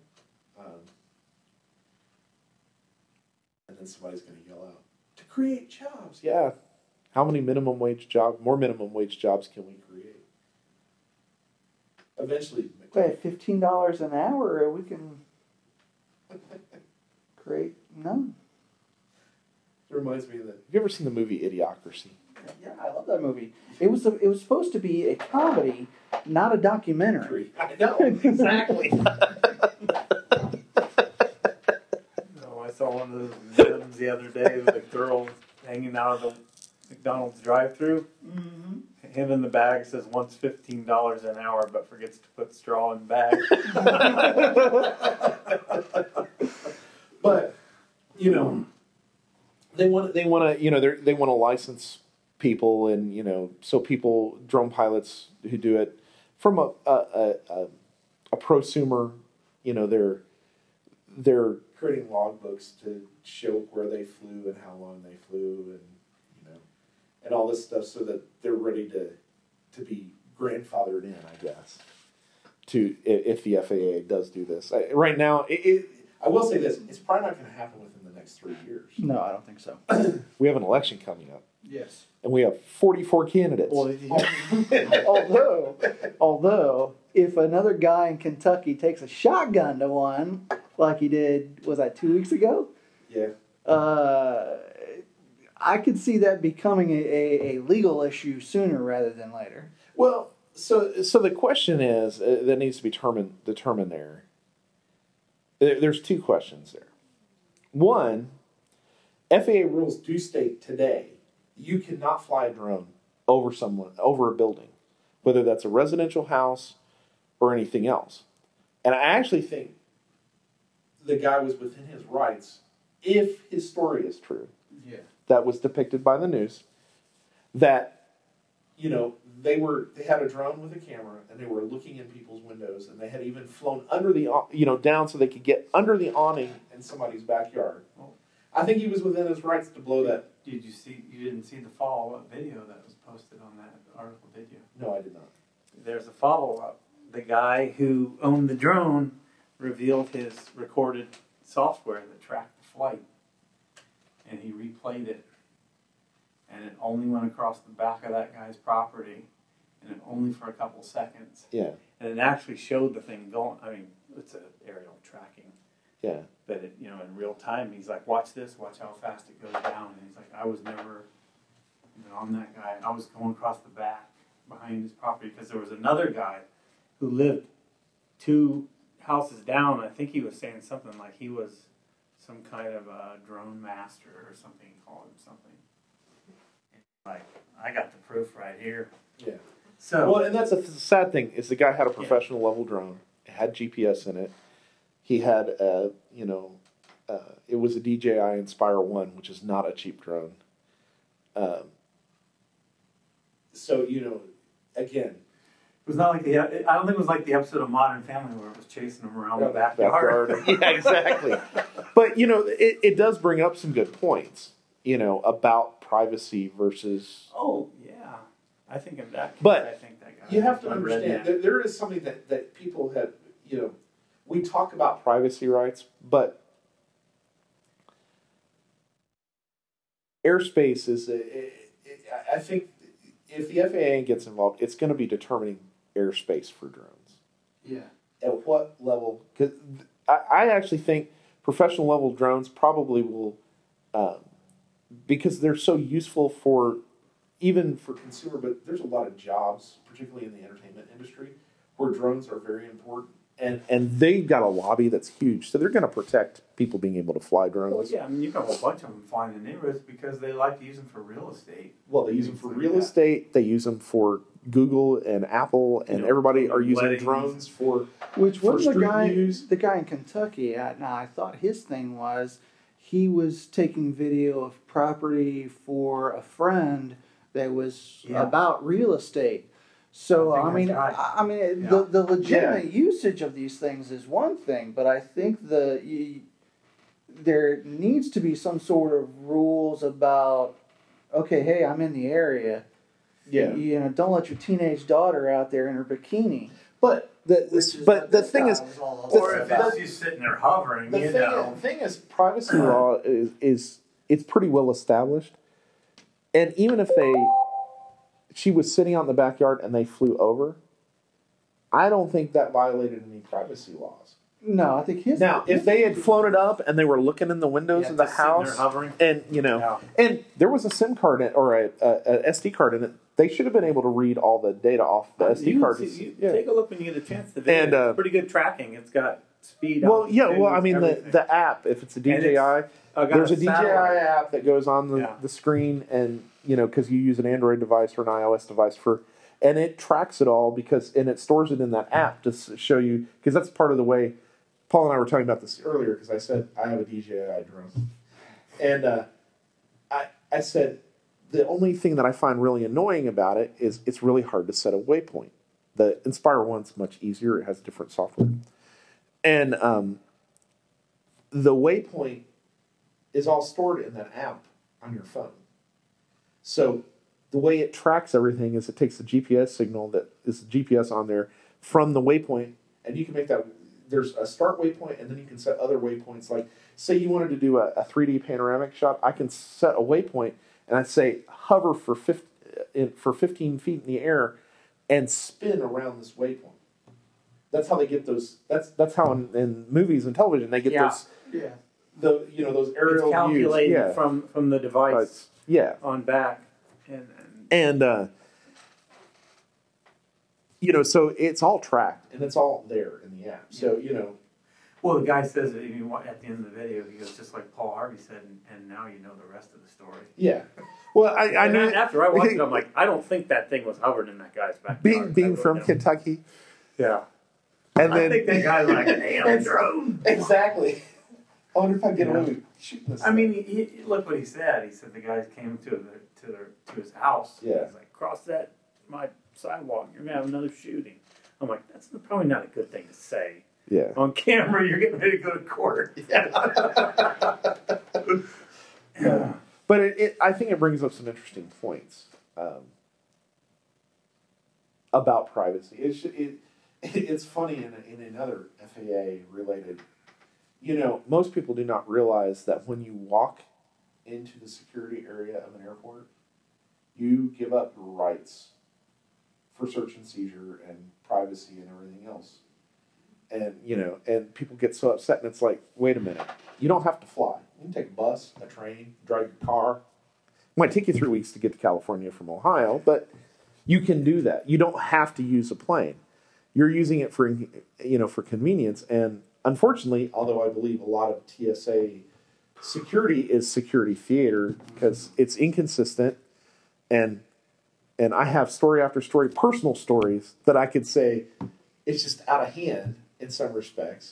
And then somebody's going to yell out, to create jobs. Yeah. How many more minimum wage jobs can we create? Eventually. At $15 an hour, we can create none. It reminds me of that. Have you ever seen the movie Idiocracy? Yeah, I love that movie. It was supposed to be a comedy, not a documentary. I know, exactly. I saw one of those memes the other day with a girl hanging out of the McDonald's drive-thru. Mm-hmm. Him in the bag says wants $15 an hour, but forgets to put straw in the bag. But you know, they want to you know they want to license people, and you know, so drone pilots who do it from a prosumer, you know, they're creating logbooks to show where they flew and how long they flew, and you know, and all this stuff, so that they're ready to be grandfathered in, I guess, to if the FAA does do this. Right now, I will say this: it's probably not going to happen within the next 3 years. No, I don't think so. We have an election coming up. Yes. And we have 44 candidates. Well, although, if another guy in Kentucky takes a shotgun to one, like he did, was that 2 weeks ago? Yeah. I could see that becoming a legal issue sooner rather than later. Well, so the question is that needs to be determined there. There's two questions there. One, FAA rules do state today you cannot fly a drone over a building, whether that's a residential house or anything else. And I actually think the guy was within his rights, if his story is true. Yeah. That was depicted by the news, that, you know, they had a drone with a camera and they were looking in people's windows, and they had even flown under down so they could get under the awning in somebody's backyard. Oh. I think he was within his rights to blow that. You didn't see the follow-up video that was posted on that article, did you? No, I did not. There's a follow-up. The guy who owned the drone revealed his recorded software that tracked the flight, and he replayed it, and it only went across the back of that guy's property, and it only for a couple seconds. Yeah. And it actually showed the thing going. I mean, it's an aerial tracking. Yeah. But it, in real time, he's like, watch this, watch how fast it goes down. And he's like, I was never even on that guy. I was going across the back behind his property because there was another guy who lived 2 houses down. I think he was saying something like he was some kind of a drone master or something. He called him something. Like, I got the proof right here. Yeah. So, well, and that's the sad thing is the guy had a professional level drone. It had GPS in it. He had it was a DJI Inspire 1, which is not a cheap drone. So, again. It was not like I don't think it was like the episode of Modern Family where it was chasing them around the backyard. Yeah, exactly. But, it does bring up some good points, about privacy versus... Oh, yeah. I think in that case, but I think that guy... You have to understand, there is something that people have, we talk about privacy rights, but airspace is, I think, if the FAA gets involved, it's going to be determining airspace for drones. Yeah. At what level? Because I actually think professional level drones probably will, because they're so useful even for consumer, but there's a lot of jobs, particularly in the entertainment industry, where drones are very important. And they've got a lobby that's huge, so they're going to protect people being able to fly drones. Well, yeah, I mean, you got a whole bunch of them flying in neighborhoods because they like to use them for real estate. Well, they use them for real estate. They use them for Google and Apple, and everybody are using drones for which was the guy in Kentucky. Now, I thought his thing was he was taking video of property for a friend that was about real estate. So I mean, the legitimate usage of these things is one thing, but I think there needs to be some sort of rules about, okay, hey, I'm in the area. Yeah. Don't let your teenage daughter out there in her bikini. But the thing is, or if she's sitting there hovering, the thing is, privacy law is it's pretty well established, and even if she was sitting out in the backyard and they flew over, I don't think that violated any privacy laws. No, I think his... Now, if they had flown it up and they were looking in the windows of the house, and, and there was a SIM card or a SD card in it, they should have been able to read all the data off the SD card. Take a look when you get a chance. The video, it's pretty good tracking. It's got speed. Well, I mean, the app, if it's a DJI, there's a DJI app that goes on the screen, and, because you use an Android device or an iOS device and it tracks it all and it stores it in that app to show you, because that's part of the way. Paul and I were talking about this earlier because I said I have a DJI drone, and I said the only thing that I find really annoying about it is it's really hard to set a waypoint. The Inspire 1's much easier; it has different software, and the waypoint is all stored in that app on your phone. So the way it tracks everything is it takes the GPS signal that is the GPS on there from the waypoint, and you can make that. There's a start waypoint, and then you can set other waypoints. Like, say you wanted to do a 3D panoramic shot, I can set a waypoint, and I'd say hover for 15 feet in the air and spin around this waypoint. That's how they get those. That's how in movies and television they get those. Yeah. Those aerial it's calculated views. from the device. On back. So it's all tracked, and it's all there in the app. So, Well, the guy says that at the end of the video, he goes, just like Paul Harvey said, and now you know the rest of the story. Yeah. Well, I knew... After I watched it, I'm like, I don't think that thing was hovering in that guy's backyard. Being from Kentucky. Yeah. And I think that guy's like, damn drone. Exactly. I wonder if I get away with shooting this. I mean, look what he said. He said the guys came to his house. Yeah. He's like, cross my sidewalk, you're going to have another shooting. I'm like, that's probably not a good thing to say. Yeah. On camera, you're getting ready to go to court. Yeah. But I think it brings up some interesting points about privacy. It's funny in another FAA related. Most people do not realize that when you walk into the security area of an airport, you give up your rights for search and seizure and privacy and everything else. And, and people get so upset, and it's like, wait a minute, you don't have to fly. You can take a bus, a train, drive your car. Might take you 3 weeks to get to California from Ohio, but you can do that. You don't have to use a plane. You're using it for, for convenience. And unfortunately, although I believe a lot of TSA security is security theater because it's inconsistent, and I have story after story, personal stories that I could say it's just out of hand in some respects.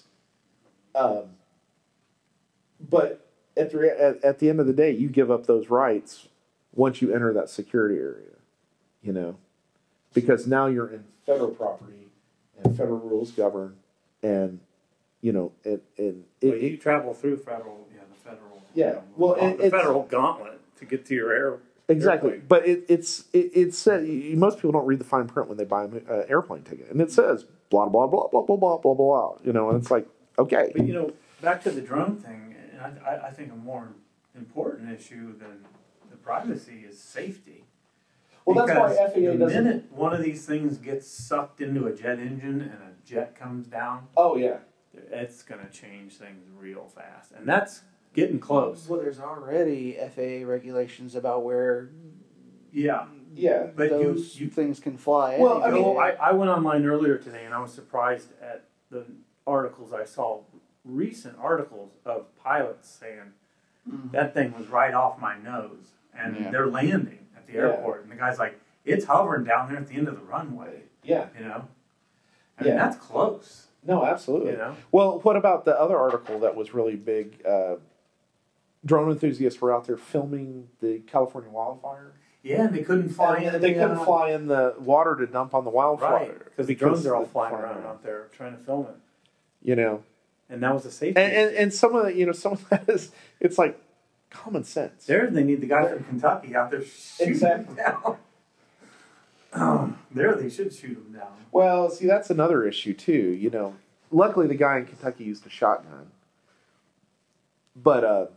But at the end of the day, you give up those rights once you enter that security area, because now you're in federal property and federal rules govern, and you travel through federal, the federal, the federal gauntlet to get to your air. Exactly, airplane. But it said most people don't read the fine print when they buy an airplane ticket, and it says blah blah blah blah blah blah blah blah, and it's like, okay. But back to the drone thing, and I think a more important issue than the privacy is safety. Well, because that's why FAA doesn't. The minute one of these things gets sucked into a jet engine and a jet comes down, oh yeah, it's going to change things real fast, and that's getting close. Well, there's already FAA regulations about where. Yeah, but those things can fly. Well, anyway. I went online earlier today, and I was surprised at the articles I saw. Recent articles of pilots saying that thing was right off my nose, and they're landing at the airport, and the guy's like, "It's hovering down there at the end of the runway." Yeah, I mean, that's close. No, absolutely. Well, what about the other article that was really big? Drone enthusiasts were out there filming the California wildfire. Yeah, and they couldn't fly in. They couldn't fly in the water to dump on the wildfire. Right, because the drones are all flying around out there trying to film it. And that was a safety. And some of that is, it's like common sense. There, they need the guy from Kentucky out there shooting them down. There, they should shoot them down. Well, see, that's another issue too. Luckily, the guy in Kentucky used a shotgun. But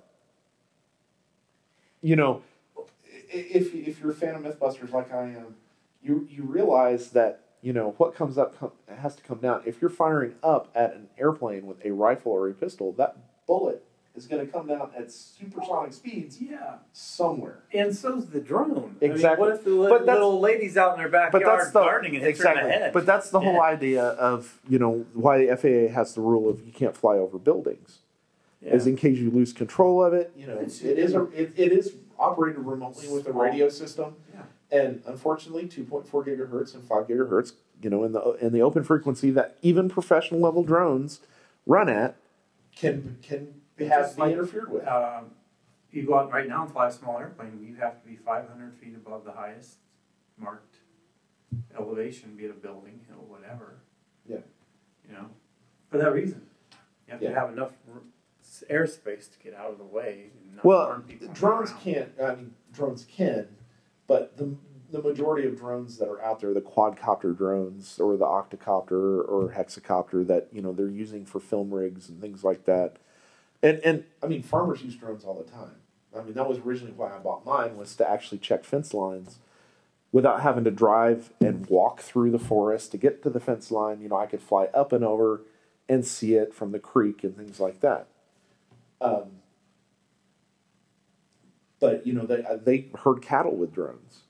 if you're a fan of MythBusters like I am, you realize that what comes up has to come down. If you're firing up at an airplane with a rifle or a pistol, that bullet is going to come down at supersonic speeds somewhere. And so's the drone. Exactly. I mean, what if the little lady's out in their backyard gardening and hits her in the head? But that's the whole idea of, why the FAA has the rule of you can't fly over buildings. Yeah. Is in case you lose control of it. It is operated remotely with a radio system. Yeah. And unfortunately, 2.4 gigahertz and 5 gigahertz, in the open frequency that even professional level drones run at, can be interfered with. You go out right now and fly a small airplane, you have to be 500 feet above the highest marked elevation, be it a building, hill, whatever. Yeah. For that reason, you have to have enough airspace to get out of the way. And not harm people drones can't. Drones can. But the majority of drones that are out there, the quadcopter drones or the octocopter or hexacopter that they're using for film rigs and things like that, and farmers use drones all the time. That was originally why I bought mine, was to actually check fence lines without having to drive and walk through the forest to get to the fence line. I could fly up and over and see it from the creek and things like that. But they herd cattle with drones,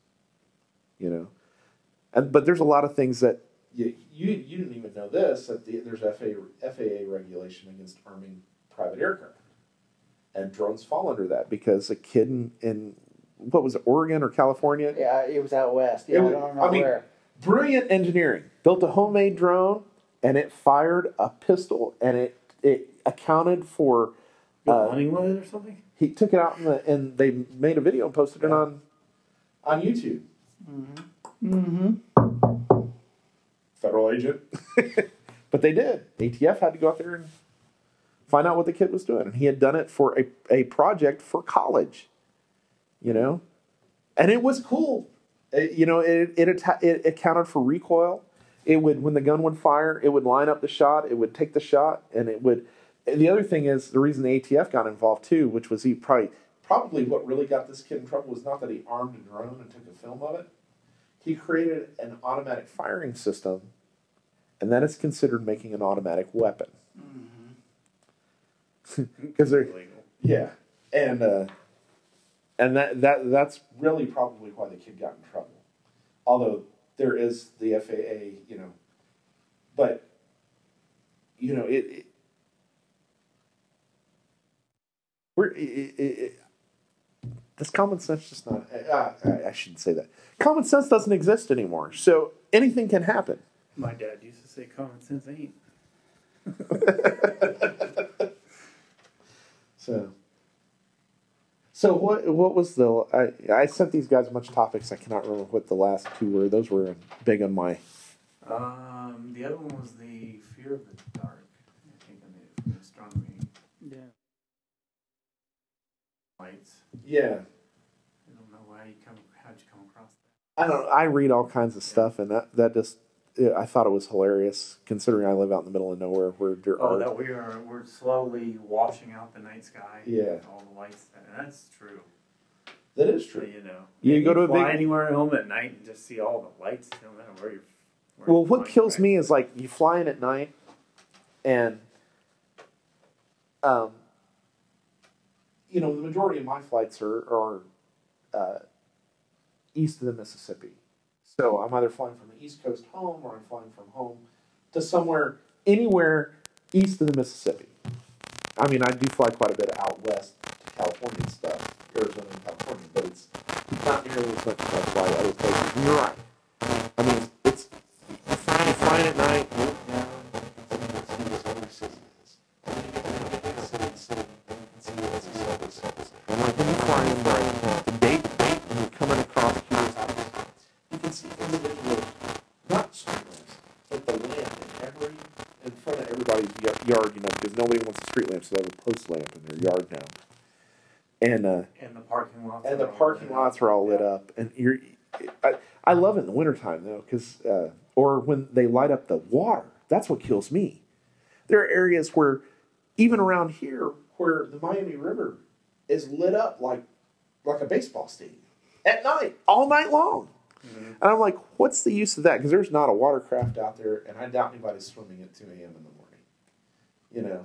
but there's a lot of things that you didn't even know this, that there's FAA regulation against arming private aircraft, and drones fall under that because a kid in what was it, Oregon or California? Yeah, it was out west. Yeah, I don't remember where. Brilliant engineering. Built a homemade drone, and it fired a pistol, and it accounted for. Hunting with it or something? He took it out and they made a video and posted it on YouTube. Federal agent. But they did. ATF had to go out there and find out what the kid was doing. And he had done it for a project for college. And it was cool. It accounted for recoil. It would, when the gun would fire, it would line up the shot. It would take the shot, and it would. The other thing is, the reason the ATF got involved too, which was probably what really got this kid in trouble, was not that he armed a drone and took a film of it. He created an automatic firing system, and that is considered making an automatic weapon. Because they're illegal. Yeah, and And that's really probably why the kid got in trouble. Although there is the FAA, but this common sense just not. I shouldn't say that. Common sense doesn't exist anymore, so anything can happen. My dad used to say, "Common sense ain't." So what was I sent these guys a bunch of topics. I cannot remember what the last two were. Those were big on my. The other one was the fear of the dark. I think I made it from astronomy. Yeah. Lights. Yeah. I don't know how'd you come across that? I don't. I read all kinds of stuff, and that just. I thought it was hilarious, considering I live out in the middle of nowhere where there are. That we're slowly washing out the night sky. Yeah. With all the lights. And that's true. That is true. So, you go to fly anywhere at home at night and just see all the lights, no matter where you're. Well, what kills me is like you fly in at night, and the majority of my flights are east of the Mississippi. So I'm either flying from the East Coast home, or I'm flying from home to anywhere east of the Mississippi. I mean, I do fly quite a bit out west to California and stuff, Arizona and California, but it's not nearly as much as I fly other places. And you're right. I mean, you're flying at night, you look down, and you see this other city is. And then you get down to the city, and see what's the subway. And like when you fly in the date, and you're coming across Cuba's house, you can see individual, not street lamps, but the lamp in front of everybody's yard, because nobody wants a street lamp, so they have a post lamp in their yard now. And the parking lots. And the parking lots are all lit up, and I love it in the wintertime though, because or when they light up the water. That's what kills me. There are areas where, even around here, where the Miami River is lit up like a baseball stadium at night, all night long. Mm-hmm. And I'm like, what's the use of that? Because there's not a watercraft out there, and I doubt anybody's swimming at 2 a.m. in the morning.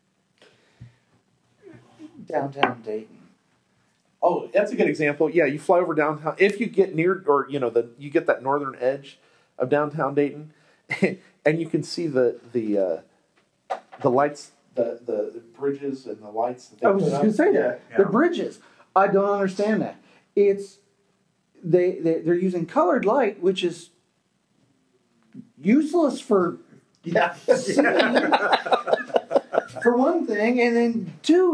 Downtown Dayton. Oh, that's a good example. Yeah, you fly over downtown. If you get near, or you get that northern edge of downtown Dayton, and you can see the lights, the bridges and the lights. That I was just going to say that the bridges. I don't understand that. It's they're using colored light, which is useless for for one thing, and then two,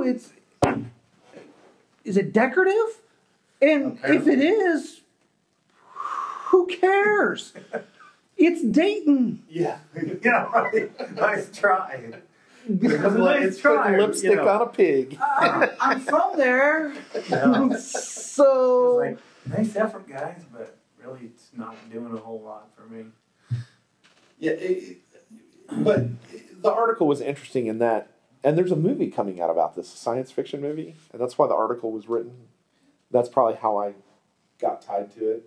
is it decorative? And if it is, who cares? It's Dayton. Yeah. Right. Nice try. It's putting lipstick on a pig. I'm from there. No. So. It's like, nice effort, guys, but really it's not doing a whole lot for me. Yeah, but the article was interesting in that, and there's a movie coming out about this, a science fiction movie, and that's why the article was written. That's probably how I got tied to it.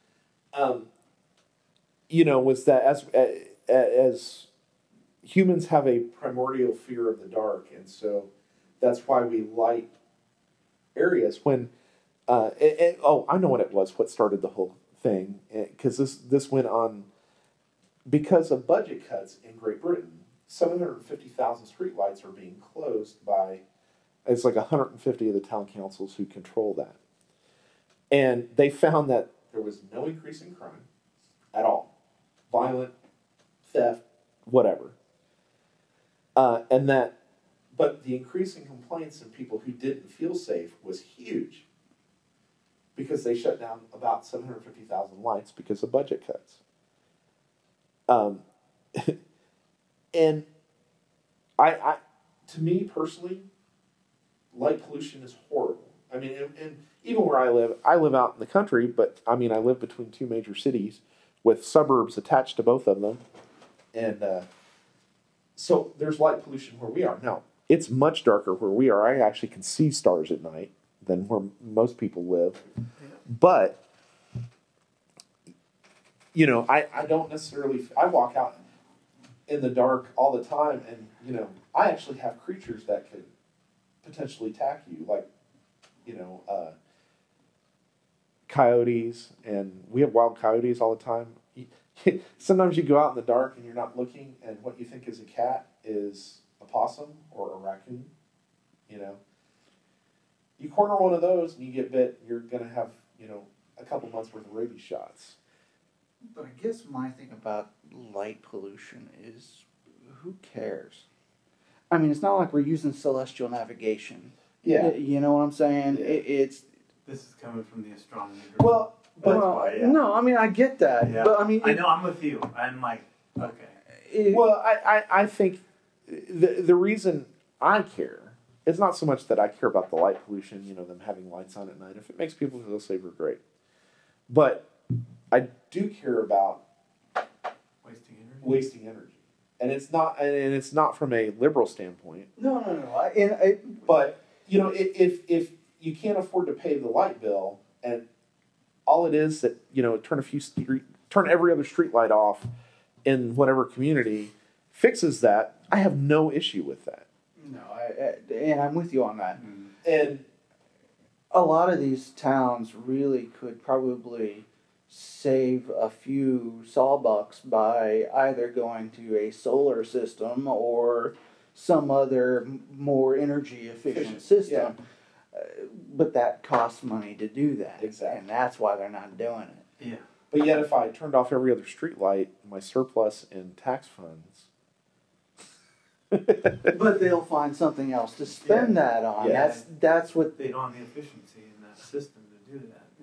Was that as humans have a primordial fear of the dark, and so that's why we light areas when. I know what it was. What started the whole thing? Because this went on because of budget cuts in Great Britain. 750,000 streetlights are being closed by. It's like 150 of the town councils who control that, and they found that there was no increase in crime at all, violent, theft, whatever, but the increase in complaints and people who didn't feel safe was huge. Because they shut down about 750,000 lights because of budget cuts. And I, to me personally, light pollution is horrible. I mean, and even where I live out in the country, but I mean, I live between two major cities with suburbs attached to both of them. And so there's light pollution where we are. Now, it's much darker where we are. I actually can see stars at night than where most people live. But, I don't necessarily, I walk out in the dark all the time, and, I actually have creatures that could potentially attack you, like, coyotes, and we have wild coyotes all the time. Sometimes you go out in the dark and you're not looking, and what you think is a cat is a possum or a raccoon. You know, you corner one of those and you get bit, you're going to have, a couple months worth of rabies shots. But I guess my thing about light pollution is, who cares? I mean, it's not like we're using celestial navigation. Yeah. You know what I'm saying? Yeah. It's... This is coming from the astronomy. Well, but Well, no, I mean, I get that. Yeah. But I mean... I know, I'm with you. I'm like, okay. Well, I think the reason I care, it's not so much that I care about the light pollution, them having lights on at night. If it makes people feel safer, great. But I do care about wasting energy. And it's not from a liberal standpoint. No. But if you can't afford to pay the light bill, and all it is that turn every other street light off in whatever community fixes that, I have no issue with that. No, and I'm with you on that. Mm-hmm. And a lot of these towns really could probably save a few sawbucks by either going to a solar system or some other more energy efficient system. Yeah. But that costs money to do that. Exactly. And that's why they're not doing it. Yeah. But yet if I turned off every other street light, my surplus in tax funds... But they'll find something else to spend that on. Yeah. That's what... They don't have the efficiency in that system to do that. Yeah.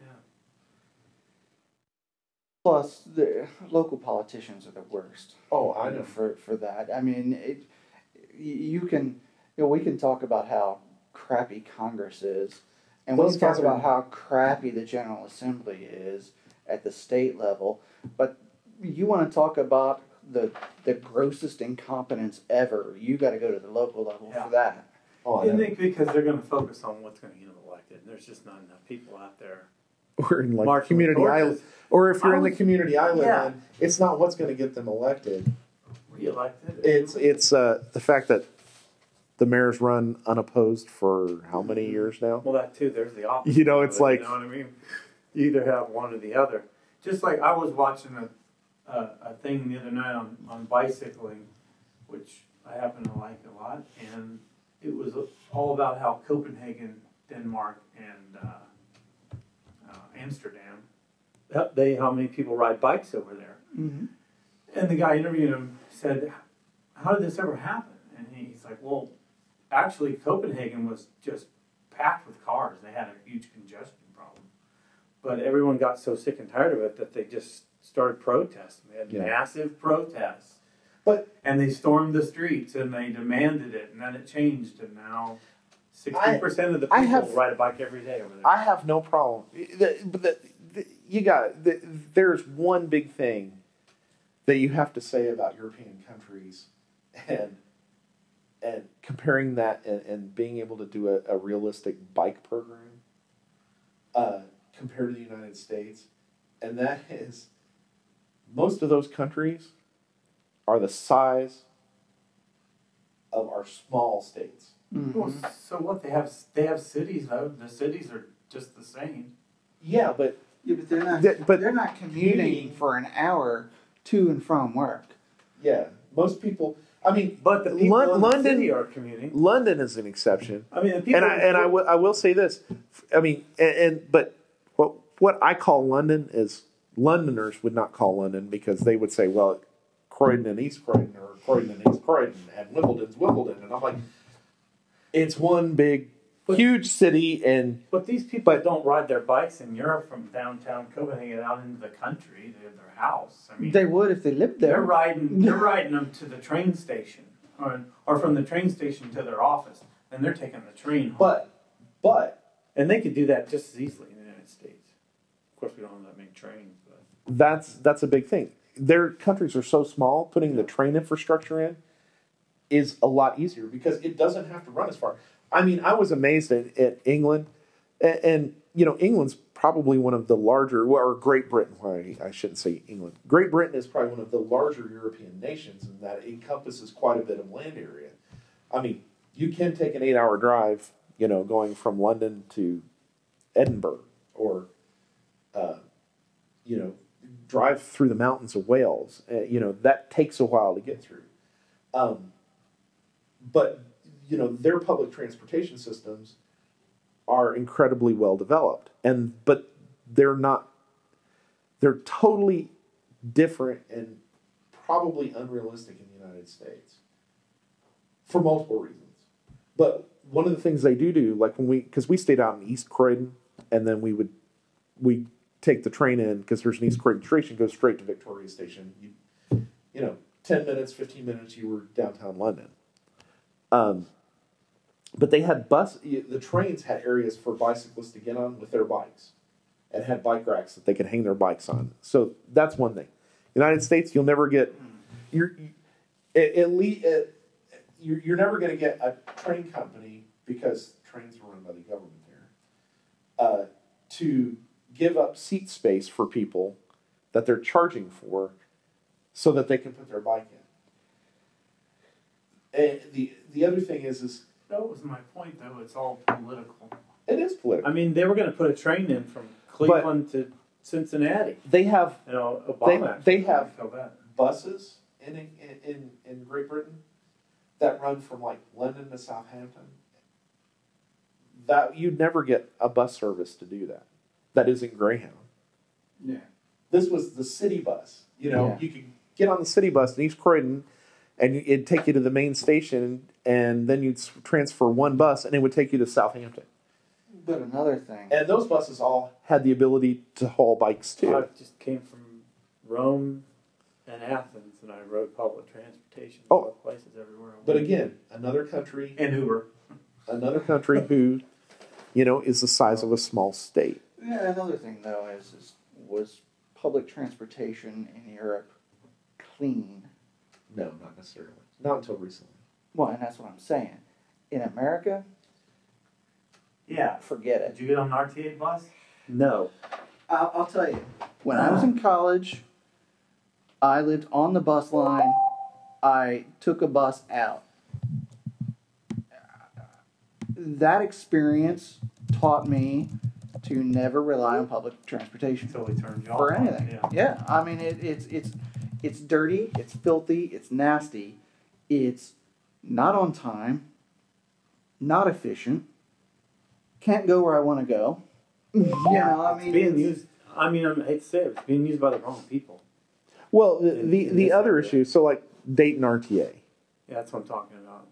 Plus, the local politicians are the worst. Oh, I know. For that. I mean, we can talk about how crappy Congress is, and we can talk about how crappy the General Assembly is at the state level, but you want to talk about the grossest incompetence ever, you got to go to the local level for that. Oh, I think because they're going to focus on what's going to get them elected. There's just not enough people out there. Or in community island, or if you're in the community island, it's not what's going to get them elected. Re-elected. It's the fact that the mayor's run unopposed for how many years now? Well, that too. There's the opposite. It's like, you know what I mean. You either have one or the other. Just like I was watching a thing the other night on bicycling, which I happen to like a lot, and it was all about how Copenhagen, Denmark, and Amsterdam, how many people ride bikes over there. Mm-hmm. And the guy interviewing him said, how did this ever happen? And he's like, well, actually Copenhagen was just packed with cars. They had a huge congestion problem. But everyone got so sick and tired of it that they just started protesting. They had massive protests. And they stormed the streets and they demanded it, and then it changed, and now 60% of the people ride a bike every day over there. I have no problem. There's one big thing that you have to say about European countries, and comparing that and being able to do a realistic bike program compared to the United States, and that is most of those countries are the size of our small states. Mm-hmm. Well, so what? They have cities though. The cities are just the same. Yeah, but they're not commuting for an hour to and from work. Yeah, most people. I mean, but the people in the city are commuting. London is an exception. I mean, the people I will say this. I mean, but what I call London is Londoners would not call London, because they would say, well, Croydon and East Croydon, or Croydon and East Croydon, and Wimbledon's Wimbledon, and I'm like, it's one big, huge city, but these people don't ride their bikes in Europe from downtown Copenhagen out into the country to their house. I mean, they would if they lived there. They're riding them to the train station, or from the train station to their office, and they're taking the train home. And they could do that just as easily in the United States. Of course, we don't have that many trains, but that's a big thing. Their countries are so small, putting the train infrastructure in is a lot easier because it doesn't have to run as far. I mean, I was amazed at England, and England's probably one of the larger, or Great Britain. I shouldn't say England. Great Britain is probably one of the larger European nations in that it encompasses quite a bit of land area. I mean, you can take an 8-hour drive, going from London to Edinburgh, or drive through the mountains of Wales. That takes a while to get through. But their public transportation systems are incredibly well developed, but they're not. They're totally different and probably unrealistic in the United States for multiple reasons. But one of the things they do, like because we stayed out in East Croydon, and then we take the train in because there's an East Croydon station, goes straight to Victoria Station. 10 minutes, 15 minutes, you were downtown London. But they had the trains had areas for bicyclists to get on with their bikes, and had bike racks that they could hang their bikes on. So that's one thing. United States, you'll never get you're never going to get a train company, because trains are run by the government there, to give up seat space for people that they're charging for, so that they can put their bike in. And the other thing is that was my point, though. It's all political. It is political. I mean, they were going to put a train in from Cleveland to Cincinnati. They have Obama. They have buses in Great Britain that run from like London to Southampton. That you'd never get a bus service to do that. That isn't Greyhound. Yeah. This was the city bus. You could get on the city bus in East Croydon, and it'd take you to the main station, and then you'd transfer one bus, and it would take you to Southampton. But another thing. And those buses all had the ability to haul bikes too. I just came from Rome and Athens, and I rode public transportation to both places everywhere. But again, another country. And Uber. Another country who, is the size of a small state. Yeah, another thing, though, was public transportation in Europe clean? No, not necessarily. Not until recently. Well, and that's what I'm saying. In America, yeah, forget it. Did you get on an RTA bus? No. I'll tell you. When I was in college, I lived on the bus line. I took a bus out. That experience taught me to never rely on public transportation until we turned you off for anything. Yeah. I mean, it's dirty, it's filthy, it's nasty, it's not on time, not efficient, can't go where I want to go. It's being used. I hate to say it, it's being used by the wrong people. Well, the other issue, so like Dayton RTA. Yeah, that's what I'm talking about.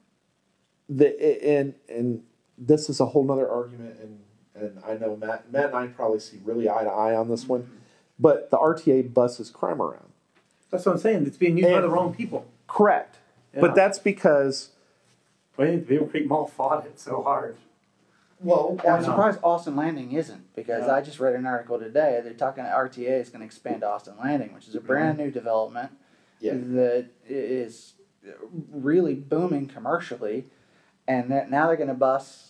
And this is a whole nother argument, and I know Matt and I probably see really eye to eye on this one, but the RTA buses crime around. That's what I'm saying. It's being used by the wrong people. Correct. Yeah. But that's because... Well, Beaver Creek Mall fought it so hard. Well, I'm surprised Austin Landing isn't, because I just read an article today. They're talking RTA is going to expand Austin Landing, which is a brand new development that is really booming commercially, and that now they're going to bus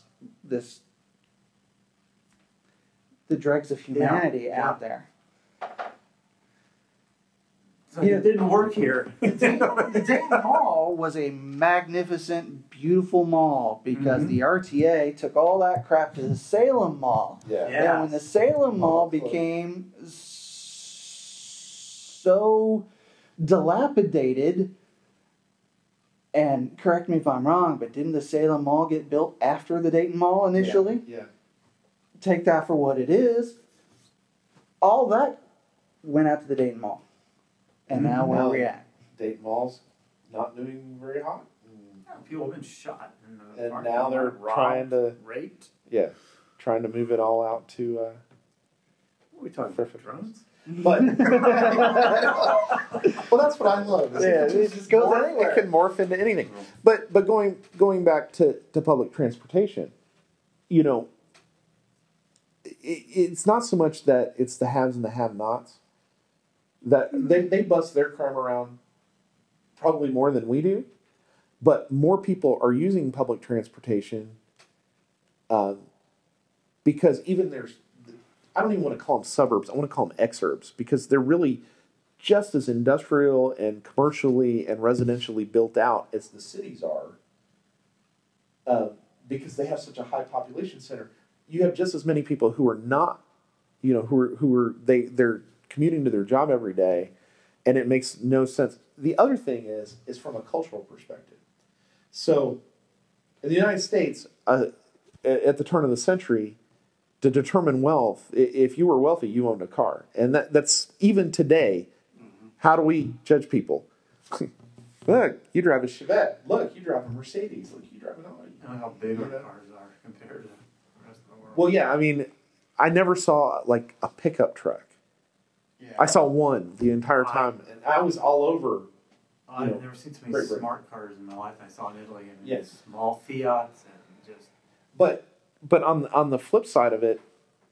the dregs of humanity out there. So it didn't work here. The Dayton Mall was a magnificent, beautiful mall because the RTA took all that crap to the Salem Mall. Yeah. And when the Salem Mall became so dilapidated, and correct me if I'm wrong, but didn't the Salem Mall get built after the Dayton Mall initially? Yeah. Take that for what it is. All that went out to the Dayton Mall. And now where are we at? Dayton Mall's not doing very hot. People have been shot. And now they're trying to... Raped? Yeah. Trying to move it all out to... What are we talking about? Drones? But... well, that's what I love. It just goes anywhere. It can morph into anything. But going back to public transportation, it's not so much that it's the haves and the have-nots. That they bust their crime around probably more than we do, but more people are using public transportation because even I don't even want to call them suburbs, I want to call them exurbs, because they're really just as industrial and commercially and residentially built out as the cities are, because they have such a high population center. You have just as many people who are not, they're commuting to their job every day, and it makes no sense. The other thing is from a cultural perspective. So, in the United States, at the turn of the century, to determine wealth, if you were wealthy, you owned a car. And that's even today, how do we judge people? Look, you drive a Chevette. Look, you drive a Mercedes. Look, you drive an Audi. I don't know how big our cars are compared to the rest of the world. Well, yeah, I mean, I never saw like a pickup truck. Yeah. I saw one the entire time, and I was all over. I've never seen so many Great smart cars in my life. I saw in Italy and Yes. small Fiats and just. But on the flip side of it,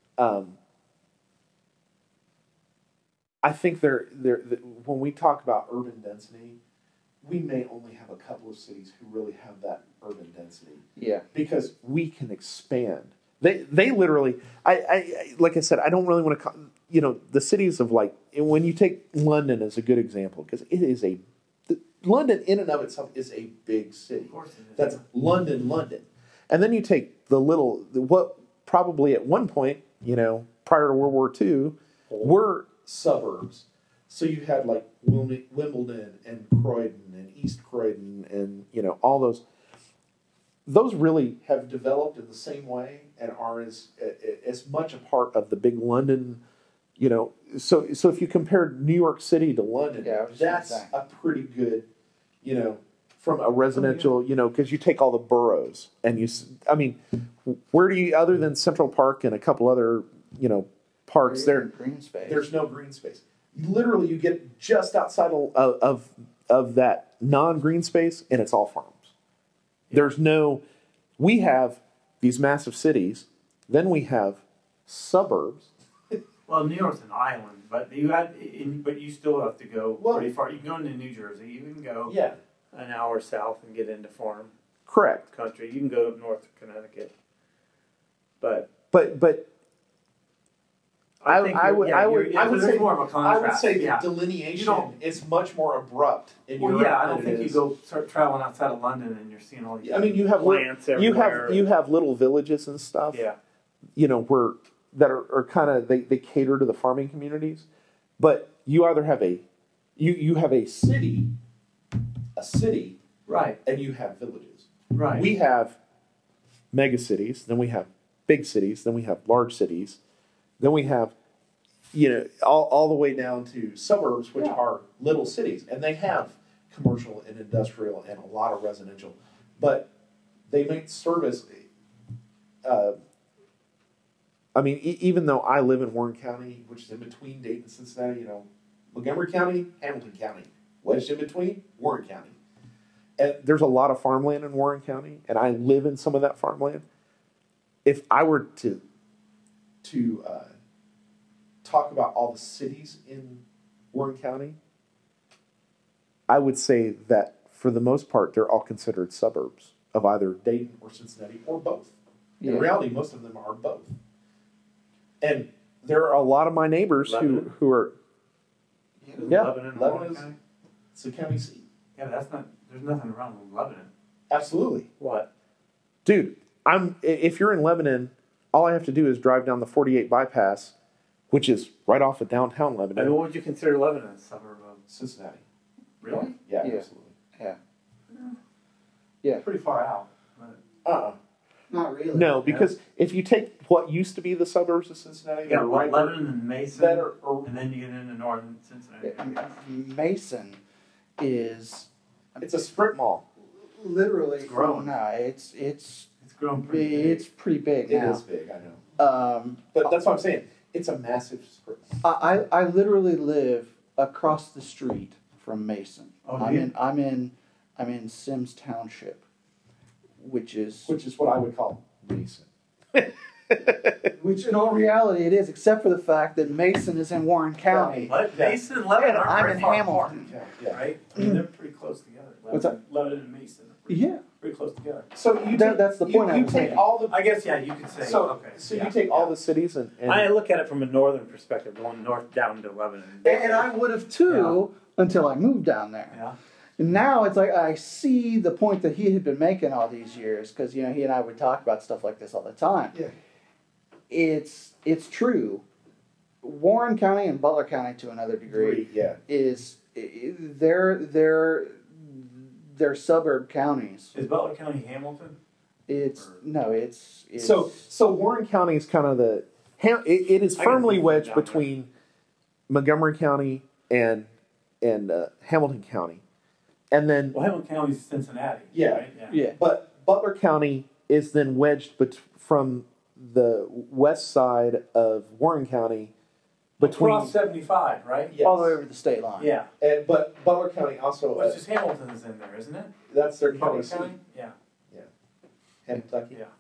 I think when we talk about urban density, we may only have a couple of cities who really have that urban density. Yeah. Because we can expand. They literally, I like I said, I don't really want to, the cities of like, when you take London as a good example, because it is London in and of itself is a big city. Of course it is. That's London. And then you take what probably at one point, prior to World War II, were suburbs. So you had like Wimbledon and Croydon and East Croydon and, all those. Those really have developed in the same way and are as much a part of the big London, So if you compare New York City to London, that's a pretty good, from a residential, because you take all the boroughs and where do you, other than Central Park and a couple other, parks there, green space. There's no green space. Literally, you get just outside of that non-green space, and it's all farms. There's we have these massive cities, then we have suburbs. Well, New York's an island, but you still have to go pretty far. You can go into New Jersey. You can go an hour south and get into farm. Correct. Country. You can go up north to Connecticut. But I would say more of a contrast. the delineation is much more abrupt in Europe. I don't think you start traveling outside of London and you're seeing all these. You have plants everywhere. You have little villages and stuff. Yeah. Where that are kind of they cater to the farming communities, but you either have you have a city, right, and you have villages. Right. We have mega cities, then we have big cities, then we have large cities. Then we have, all the way down to suburbs, which are little cities. And they have commercial and industrial and a lot of residential. But they make service. Even though I live in Warren County, which is in between Dayton and Cincinnati, Montgomery County, Hamilton County. Wedged in between, Warren County. And there's a lot of farmland in Warren County, and I live in some of that farmland. If I were to talk about all the cities in Warren County, I would say that for the most part, they're all considered suburbs of either Dayton or Cincinnati or both. In reality, most of them are both. And there are a lot of my neighbors who are... Lebanon is it's a county seat. Yeah, but there's nothing wrong with Lebanon. Absolutely. What? Dude, if you're in Lebanon, all I have to do is drive down the 48 bypass, which is right off of downtown Lebanon. What would you consider Lebanon a suburb of? Cincinnati. Really? Yeah, absolutely. Yeah. Pretty far out. Not really. No, because if you take what used to be the suburbs of Cincinnati, Lebanon and Mason, and then you get into northern Cincinnati. Mason is... It's a strip mall. Literally. It's growing. No, it's grown pretty big. It's pretty big now. It is big, I know. But that's what I'm saying. It's a massive strip mall. I literally live across the street from Mason. Oh, I'm in Sims Township, which is what I would call Mason. Which in all reality it is, except for the fact that Mason is in Warren County. Mason and Lebanon and I'm in Hamilton. Right? They're pretty close together. What's that? Lebanon and Mason are pretty close together. So that's the point you take all the... I guess, you could say. So you take all the cities and... I look at it from a northern perspective, going north down to Lebanon. And I would have too, until I moved down there. Yeah. And now it's like I see the point that he had been making all these years, because he and I would talk about stuff like this all the time. Yeah. It's true, Warren County and Butler County to another degree Yeah. is they're suburb counties. Is Butler County Hamilton? It's So Warren County is kind of it is firmly wedged between Montgomery County and Hamilton County, and then Hamilton County is Cincinnati. Yeah. Right? yeah. But Butler County is then wedged from the west side of Warren County between Across 75, right? Yes. all the way over the state line. Yeah. But Butler County also Well, it's just Hamilton is in there, isn't it? that's their Butler county seat. County? Yeah. Kentucky. Yeah.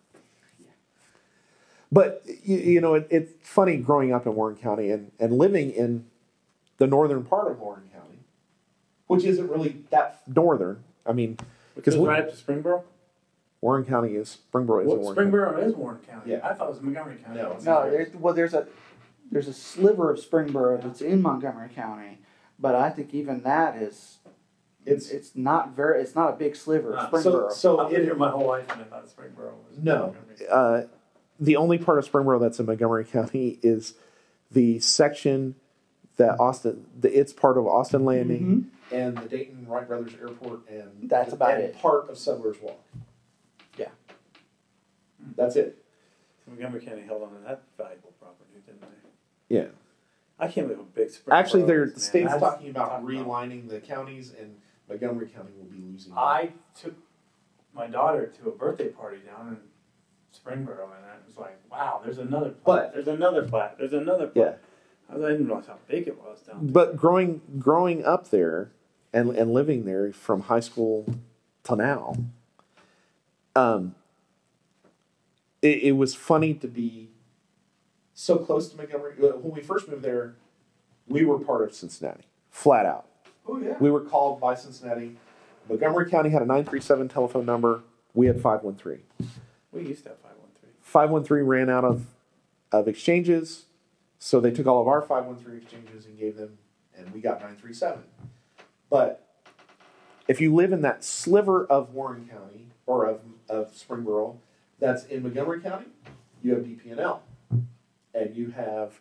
But it's funny growing up in Warren County and living in the northern part of Warren County, which isn't really that northern. I mean, Because right up to Springboro? Warren County is Springboro is Well, Warren Springboro is Warren County. Yeah. I thought it was Montgomery County. No, it's No, there's a sliver of Springboro that's in Montgomery County, but I think even that is it's not a big sliver of Springboro. So I've been here my whole life and I thought Springboro was No. Montgomery. The only part of Springboro that's in Montgomery County is the section that it's part of Austin Landing and the Dayton Wright Brothers Airport and That's about it. Part of Settlers Walk. Yeah. That's it. Montgomery County held on to that valuable property, didn't they? Yeah. I can't believe a big Springboro Actually, the is, man. state's That's- talking about realigning the counties, and Montgomery County will be losing. I took my daughter to a birthday party down in Springboro, and it was like, wow, there's another plat. But- There's another plat. There's another Yeah. plat. I didn't realize how big it was down there. But growing up there and living there from high school to now, it was funny to be so close to Montgomery. When we first moved there, we were part of Cincinnati, flat out. Oh, yeah. We were called by Cincinnati. Montgomery County had a 937 telephone number. We had 513. We used to have 513. 513 ran out of exchanges, so they took all of our 513 exchanges and gave them, and we got 937. But if you live in that sliver of Warren County or of Springboro that's in Montgomery County, you have DP&L, and you have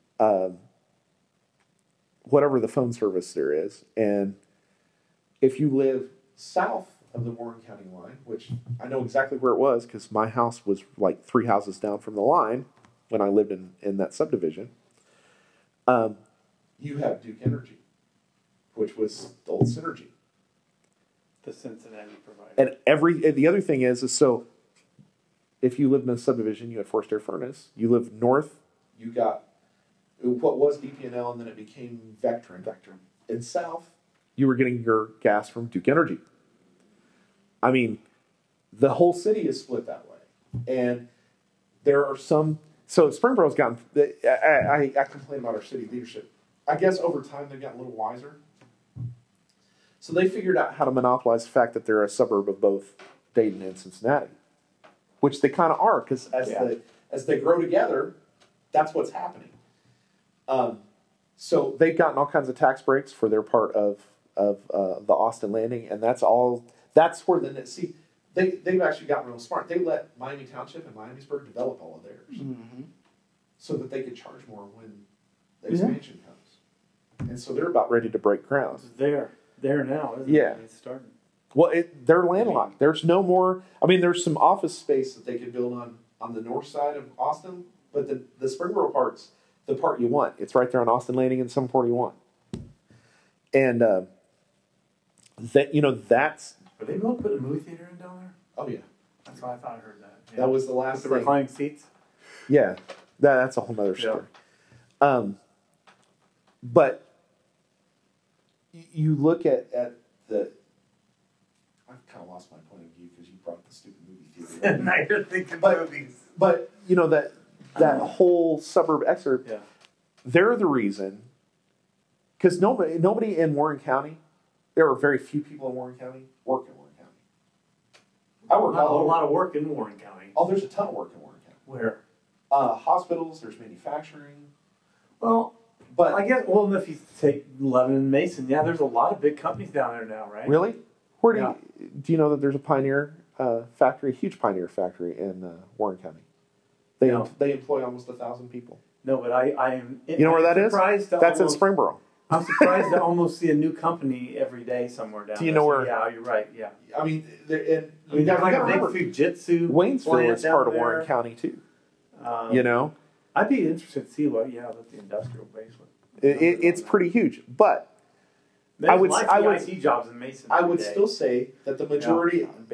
whatever the phone service there is. And if you live south of the Warren County line, which I know exactly where it was because my house was like 3 houses down from the line when I lived in that subdivision, you have Duke Energy, which was the old Synergy. The Cincinnati provider. And the other thing is so if you lived in a subdivision, you had forced air furnace. You lived north, you got what was DP&L, and then it became Vectren. In south, you were getting your gas from Duke Energy. I mean, the whole city is split that way. And there are some... So Springboro's gotten... I complain about our city leadership. I guess over time they've gotten a little wiser. So they figured out how to monopolize the fact that they're a suburb of both Dayton and Cincinnati. Which they kind of are, because as they grow together, that's what's happening. So they've gotten all kinds of tax breaks for their part of the Austin Landing, and that's all... That's where they've actually gotten real smart. They let Miami Township and Miamisburg develop all of theirs so that they could charge more when the expansion comes. And so they're about ready to break ground. It's there now, isn't Yeah. it? It's starting. Well, they're landlocked. There's no more... I mean, there's some office space that they could build on the north side of Austin, but the Springboro part's the part you want. It's right there on Austin Landing and some 41. And that's... Are they going to put a movie theater in down there? Oh, yeah. That's why I thought I heard that. Yeah. That was the last With the thing. reclining seats? Yeah, that's a whole other story. But you look at the... I've kind of lost my point of view because you brought the stupid movie theater. Now you're thinking movies. But, that whole suburb excerpt, they're the reason... Because nobody in Warren County, there are very few people in Warren County, work in Warren County. I work Not a whole lot of work in Warren County. Oh, there's a ton of work in Warren County. Where? Hospitals, there's manufacturing. Well, But I guess, if you take Lebanon and Mason, there's a lot of big companies down there now, right? really? Where do you know that there's a Pioneer factory, a huge Pioneer factory in Warren County? They employ almost 1,000 people. No, but I am. You know where that is? That's in Springboro. I'm surprised to almost see a new company every day somewhere down there. Do you know where? Yeah, you're right. Yeah. I mean, there's like a big Fujitsu. Waynesville is part of there. Warren County too. You know, I'd be interested to see what the industrial base would. It's pretty huge, but I would IT jobs in Mason. I would still say that the majority of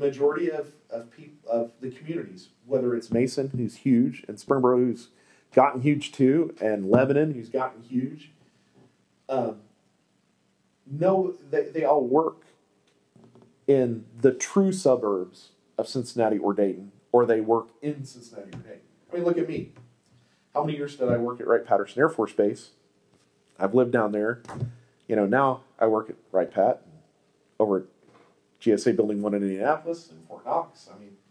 the communities, whether it's Mason, who's huge, and Springboro, who's gotten huge too, and Lebanon, who's gotten huge, they all work in the true suburbs of Cincinnati or Dayton, or they work in Cincinnati or Dayton. I mean, look at me. How many years did I work at Wright-Patterson Air Force Base? I've lived down there. You know, now I work at Wright-Pat over at GSA Building 1 in Indianapolis and Fort Knox. I mean,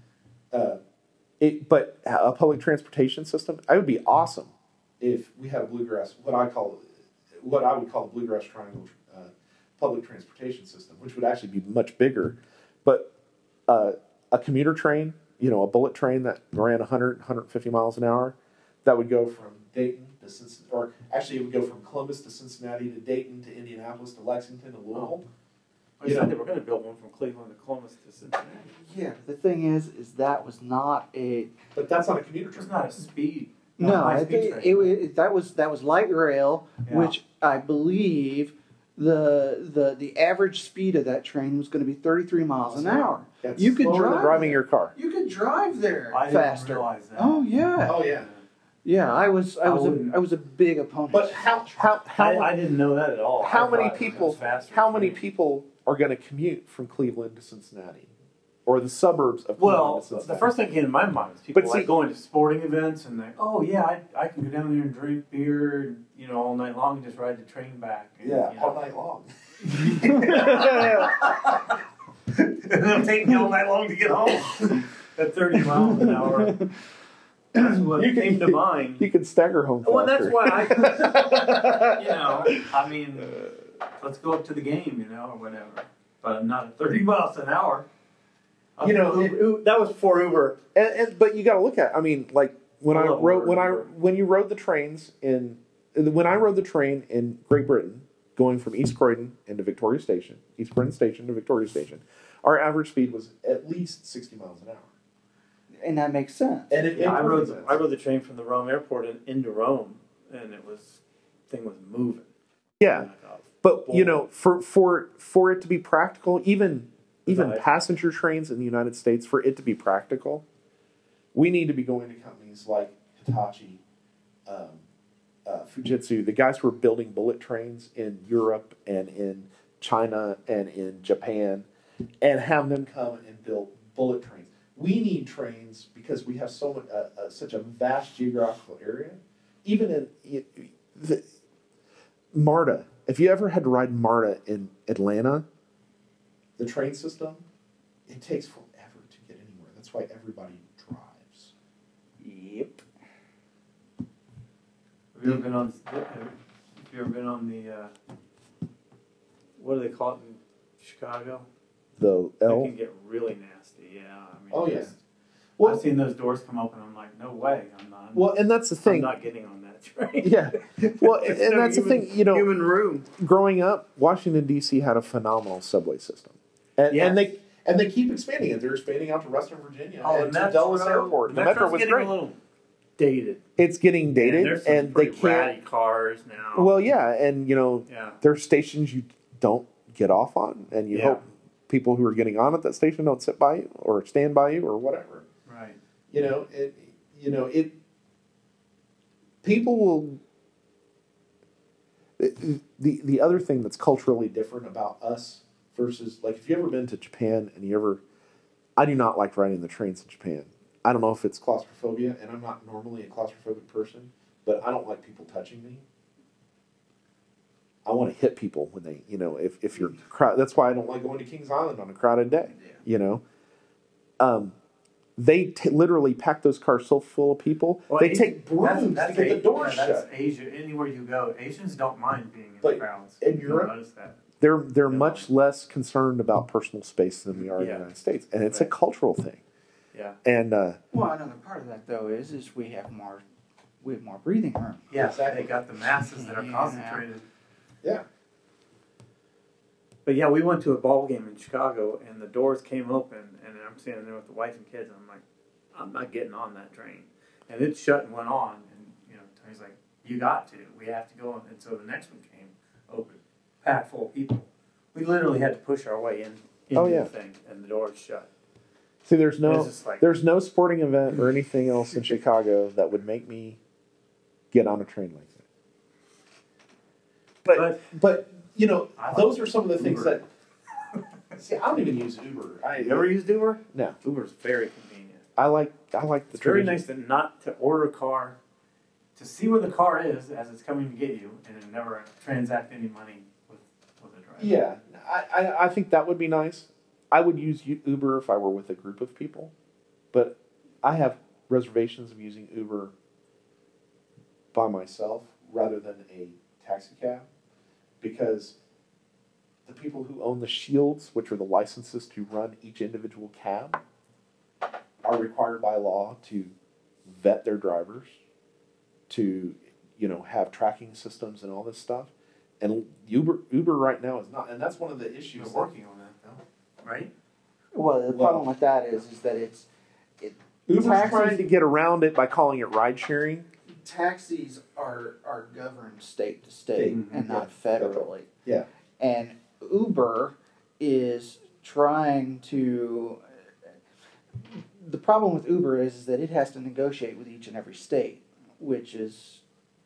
but a public transportation system, it would be awesome if we had a bluegrass, what I would call a bluegrass triangle public transportation system, which would actually be much bigger. But a commuter train, a bullet train that ran 100, 150 miles an hour, that would go from Dayton to Cincinnati, or actually it would go from Columbus to Cincinnati to Dayton to Indianapolis to Lexington to Louisville. They were going to build one from Cleveland to Columbus to Cincinnati. Yeah, the thing is that was not a. But that's not a commuter train. It's not a speed. No, that was light rail, which I believe the average speed of that train was going to be 33 miles an hour. That's you could drive driving your car. You could drive there I faster. didn't realize that. Oh yeah. Oh yeah. Yeah, I was a big opponent. But how I didn't know that at all. How many people are going to commute from Cleveland to Cincinnati, or the suburbs of Cleveland to Cincinnati? The first thing that came to my mind was people going to sporting events and I can go down there and drink beer, all night long and just ride the train back. And, all night long. And it'll take me all night long to get home at 30 miles an hour. That's what came to mind. You can stagger home faster. Well, that's why let's go up to the game, or whatever. But not at 30 miles an hour. That was before Uber. But you got to look at. I mean, like when I rode the trains when I rode the train in Great Britain, going from East Croydon to Victoria Station, our average speed was at least 60 miles an hour. And that makes sense. And I rode the train from the Rome airport into Rome, and thing was moving. Yeah, but for it to be practical, even passenger trains in the United States, for it to be practical, we need to be going to companies like Hitachi, Fujitsu, the guys who are building bullet trains in Europe and in China and in Japan, and have them come and build bullet trains. We need trains because we have such a vast geographical area. Even in MARTA, if you ever had to ride MARTA in Atlanta, the train system, it takes forever to get anywhere. That's why everybody drives. Yep. Have you ever been on the what do they call it in Chicago? The L? It can get really nasty, yeah. Well, I've seen those doors come open. I'm like, no way, I'm not. Well, and that's the thing. I'm not getting on that train. Yeah. Well, and that's the thing. Human room. Growing up, Washington D.C. had a phenomenal subway system, and they keep expanding it. They're expanding out to Western Virginia and to Dulles Airport. The Metro was great. A little dated. It's getting dated, and they can't. Ratty cars now. Well, yeah, and there are stations you don't get off on, and you hope people who are getting on at that station don't sit by you or stand by you or whatever. Right. People will. The other thing that's culturally different about us versus, like, if you've ever been to Japan and I do not like riding the trains in Japan. I don't know if it's claustrophobia, and I'm not normally a claustrophobic person, but I don't like people touching me. I want to hit people when they, if you're crowd. That's why I don't like going to Kings Island on a crowded day. They literally pack those cars so full of people. Well, they take brooms to get the doors shut. That's Asia. Anywhere you go, Asians don't mind being in crowds. In Europe, they're much less concerned about personal space than we are in the United States, and it's a cultural thing. Yeah. And well, another part of that though is we have more we have more breathing room. Yeah, Exactly. they got the masses that are Yeah. concentrated. Yeah. But yeah, we went to a ball game in Chicago, and the doors came open, and I'm standing there with the wife and kids, and I'm like, I'm not getting on that train. And it shut and went on, and Tony's like, you got to. We have to go. And so the next one came open, packed full of people. We literally had to push our way into the thing, and the doors shut. See, It's just like, there's no sporting event or anything else in Chicago that would make me get on a train like that. But those are some of the things that. See, I don't even use Uber. you ever used Uber? No. Uber's very convenient. I like the. It's very nice not to order a car, to see where the car is as it's coming to get you, and then never transact any money with a driver. Yeah, I think that would be nice. I would use Uber if I were with a group of people, but I have reservations of using Uber by myself rather than a taxi cab, because the people who own the shields, which are the licenses to run each individual cab, are required by law to vet their drivers, to have tracking systems and all this stuff. And Uber right now is not, and that's one of the issues. We're working on that though, right? Well, the problem with that is that Uber's taxis, trying to get around it by calling it ride sharing. taxis are governed state to state and not federally. Yeah. And Uber is trying to. The problem with Uber is that it has to negotiate with each and every state, which is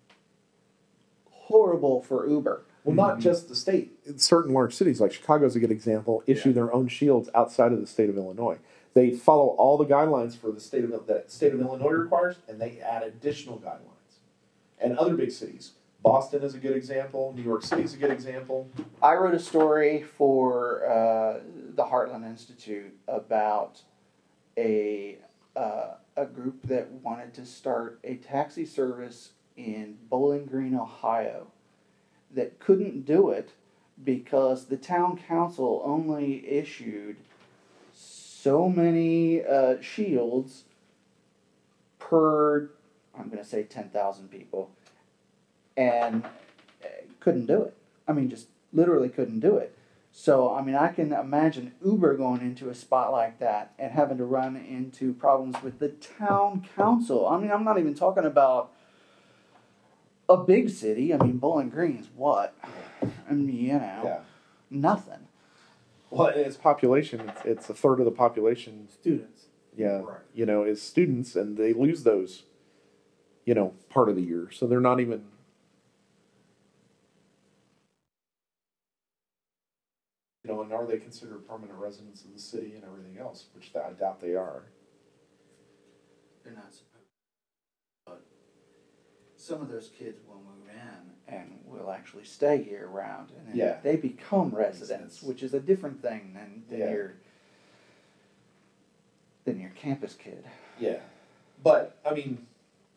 horrible for Uber. Well, not just the state. In certain large cities, like Chicago is a good example, issue their own shields outside of the state of Illinois. They follow all the guidelines for the state of Illinois requires, and they add additional guidelines. And other big cities, Boston is a good example. New York City is a good example. I wrote a story for the Heartland Institute about a group that wanted to start a taxi service in Bowling Green, Ohio, that couldn't do it because the town council only issued so many shields per, I'm going to say 10,000 people, and couldn't do it. I mean, just literally couldn't do it. So, I mean, I can imagine Uber going into a spot like that and having to run into problems with the town council. I mean, I'm not even talking about a big city. I mean, Bowling Green's what? I mean, nothing. Well, its population, it's a third of the population. Students. Yeah, Right. Is students, and they lose those, part of the year. So they're not even. And are they considered permanent residents of the city and everything else, which I doubt they are. They're not supposed to. But some of those kids will move in and will actually stay year round. And then they become residents, which is a different thing than your campus kid. Yeah. But, I mean,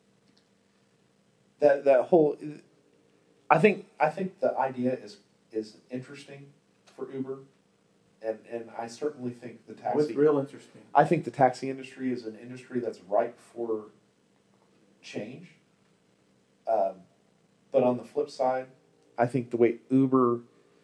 that whole, I think the idea is interesting for Uber, and I certainly think the taxi. What's real interesting? I think the taxi industry is an industry that's ripe for change. But on the flip side, I think the way Uber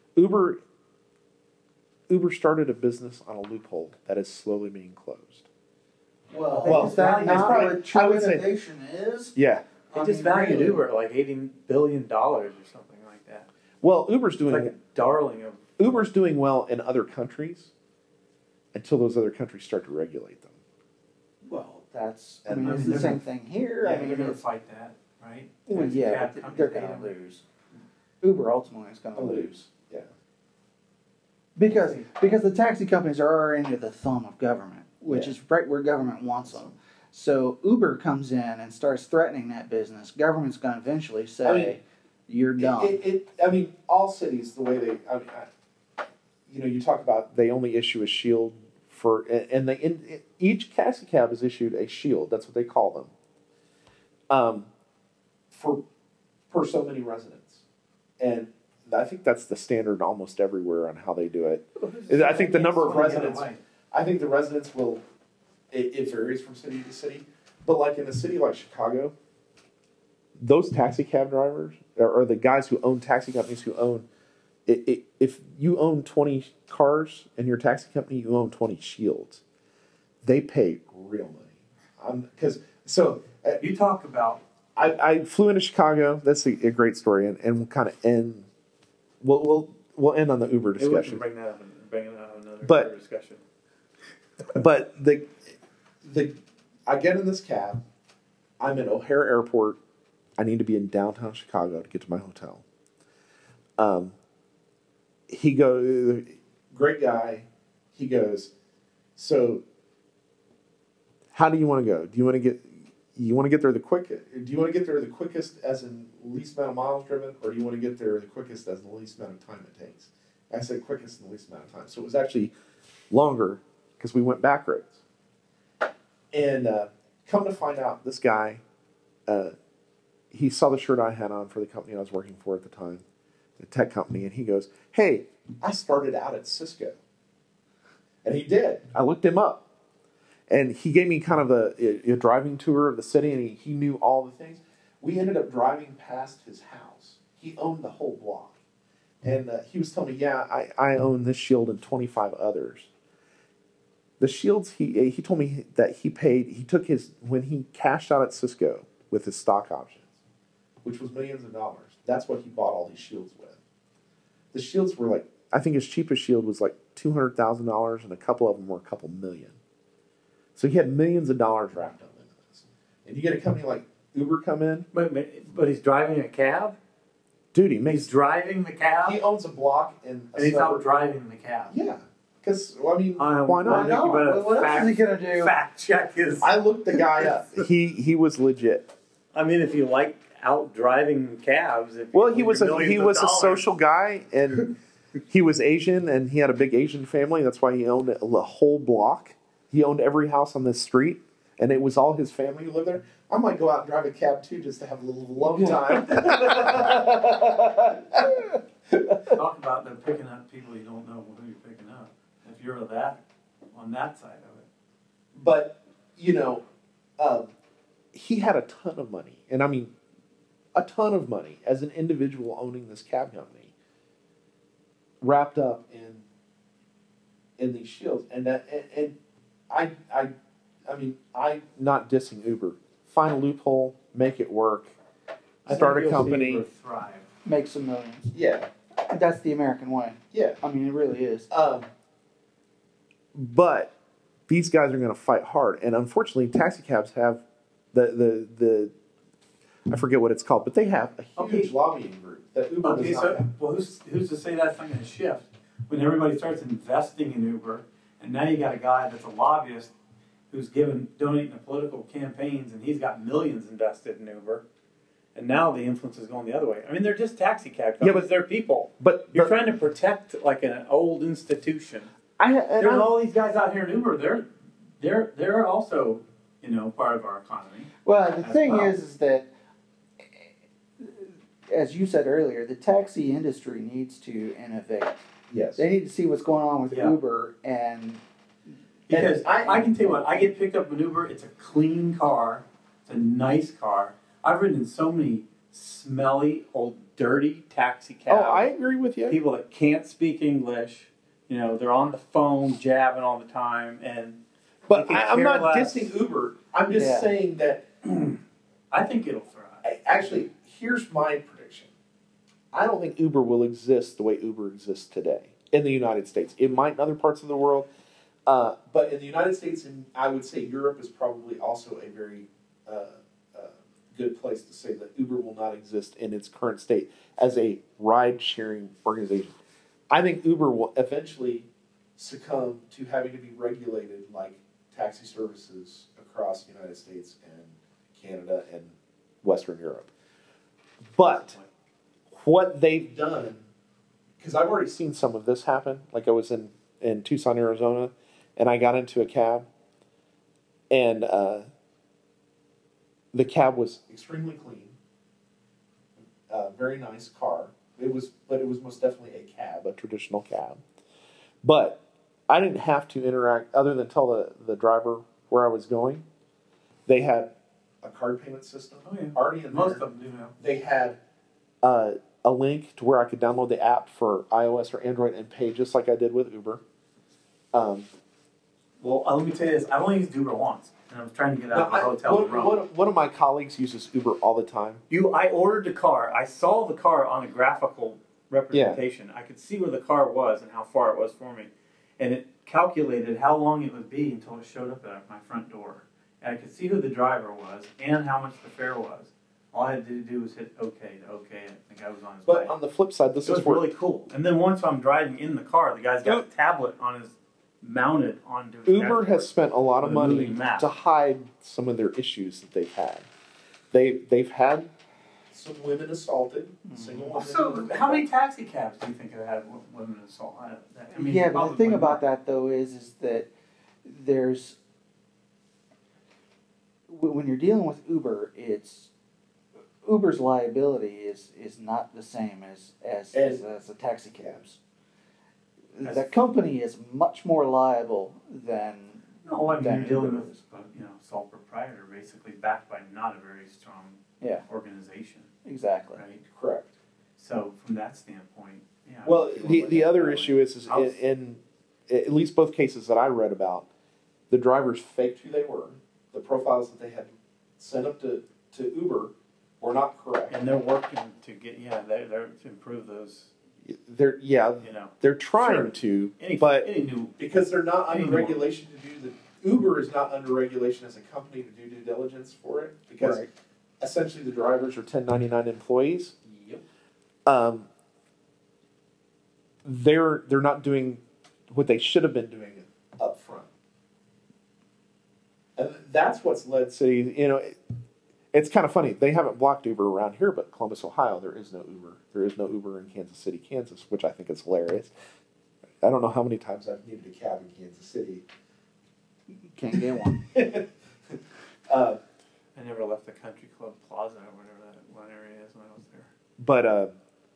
started a business on a loophole that is slowly being closed. Well, is that not what true innovation is? Yeah. They just valued Uber at like $80 billion or something like that. Well, Uber's doing like a darling of. Uber's doing well in other countries until those other countries start to regulate them. Well, it's the same thing here. Yeah, they're going to fight that, right? Well, yeah, but they're going to lose. Uber ultimately is going to lose. Yeah. Because the taxi companies are already under the thumb of government, which is right where government wants them. So Uber comes in and starts threatening that business. Government's going to eventually say, you're done. All cities, the way they, you talk about they only issue a shield for, and each taxi cab is issued a shield. That's what they call them. Per so many residents, and I think that's the standard almost everywhere on how they do it. I think the number of residents. I think the residents will. It varies from city to city, but like in a city like Chicago, those taxi cab drivers or the guys who own taxi companies who own if you own 20 cars in your taxi company, you own 20 Shields. They pay real money. You talk about. I flew into Chicago. That's a great story, and we'll kind of end. We'll end on the Uber discussion. Bring that up and bring it up another discussion. But I get in this cab. I'm at O'Hare Airport. I need to be in downtown Chicago to get to my hotel. He goes, great guy. He goes, so how do you want to go? Do you want to get there the quickest? Do you want to get there the quickest as in least amount of miles driven, or do you want to get there the quickest as in the least amount of time it takes? I said quickest in the least amount of time. So it was actually longer because we went back roads. And come to find out, this guy, he saw the shirt I had on for the company I was working for at the time, the tech company, and he goes, hey, I started out at Cisco. And he did. I looked him up. And he gave me kind of a driving tour of the city, and he knew all the things. We ended up driving past his house. He owned the whole block. And he was telling me, yeah, I own this Shield and 25 others. The Shields, he told me that he took when he cashed out at Cisco with his stock options, which was millions of dollars. That's what he bought all these Shields with. The Shields were like, I think his cheapest Shield was like $200,000, and a couple of them were a couple million. So he had millions of dollars wrapped up into this. And you get a company like Uber come in. But he's driving a cab? Dude, he's driving the cab? He owns a block in a and he's out driving the cab? Yeah. Because, why not? What else is he going to do? Fact check his... I looked the guy up. He was legit. I mean, if you like out driving cabs... He was a social guy, and he was Asian, and he had a big Asian family. That's why he owned the whole block. He owned every house on this street, and it was all his family who lived there. I might go out and drive a cab, too, just to have a little alone time. Talk about them picking up people you don't know who you're picking up. If you're on that side of it. But, he had a ton of money. And I mean, a ton of money as an individual owning this cab company. Wrapped up in these Shields. And I'm not dissing Uber. Find a loophole, make it work, start a company. Thrive. Make some millions. Yeah. That's the American way. Yeah. I mean, it really is. But these guys are going to fight hard. And unfortunately, taxi cabs have the I forget what it's called, but they have a huge lobbying group that Uber does not have. Well, who's to say that's not going to shift when everybody starts investing in Uber, and now you got a guy that's a lobbyist who's donating to political campaigns, and he's got millions invested in Uber, and now the influence is going the other way. I mean, they're just taxi cab companies. Yeah, but they're people. But you're trying to protect like an old institution. There's all these guys out here in Uber. They're also part of our economy. Well, the thing is that, as you said earlier, the taxi industry needs to innovate. Yes. They need to see what's going on with Uber and... Because I can tell you what, I get picked up with Uber. It's a clean car. It's a nice car. I've ridden in so many smelly, old, dirty taxi cabs. Oh, I agree with you. People that can't speak English. They're on the phone jabbing all the time. But I'm not dissing Uber. I'm just saying that... I think it'll thrive. Actually, here's my prediction. I don't think Uber will exist the way Uber exists today in the United States. It might in other parts of the world. But in the United States, and I would say Europe is probably also a very good place to say that Uber will not exist in its current state as a ride-sharing organization. I think Uber will eventually succumb to having to be regulated like taxi services across the United States and Canada and Western Europe. But what they've done, because I've already seen some of this happen, like I was in Tucson, Arizona, and I got into a cab, and the cab was extremely clean, very nice car. It was most definitely a cab, a traditional cab. But I didn't have to interact other than tell the driver where I was going. They had a card payment system. Oh, yeah. Already in Most there. of them do now. They had a link to where I could download the app for iOS or Android and pay just like I did with Uber. Well, let me tell you this. I've only used Uber once, and I was trying to get out of a hotel room. One of my colleagues uses Uber all the time. I ordered the car. I saw the car on a graphical representation. I could see where the car was and how far it was for me. And it calculated how long it would be until it showed up at my front door. And I could see who the driver was and how much the fare was. All I had to do was hit OK to OK, and the guy was on his way. But on the flip side, this is really cool. And then once I'm driving in the car, the guy's got a tablet on his mounted onto his Uber dashboard has spent a lot of with a money moving map. to hide some of their issues that they've had. They've had some women assaulted, single women. So, how many taxi cabs do you think have had women assault? I mean, yeah, but the thing about that though is that there's when you're dealing with Uber, Uber's liability is not the same as the taxi cabs. The company is much more liable than. No, I mean, than you're dealing Uber with is. sole proprietor, basically backed by not a very strong organization. Exactly. Right. Correct. So from that standpoint, yeah. Well, the other issue is in at least both cases that I read about, the drivers faked who they were. The profiles that they had sent up to Uber were not correct. And they're working to get they're to improve those. They're trying to, but because they're not under regulation to do Uber is not under regulation as a company to do due diligence for it because essentially the drivers are 1099 employees. Yep. They're not doing what they should have been doing up front, and that's what's led cities. It's kind of funny. They haven't blocked Uber around here, but Columbus, Ohio, there is no Uber. There is no Uber in Kansas City, Kansas, which I think is hilarious. I don't know how many times I've needed a cab in Kansas City. Can't get one. I never left the Country Club Plaza or whatever that one area is when I was there. But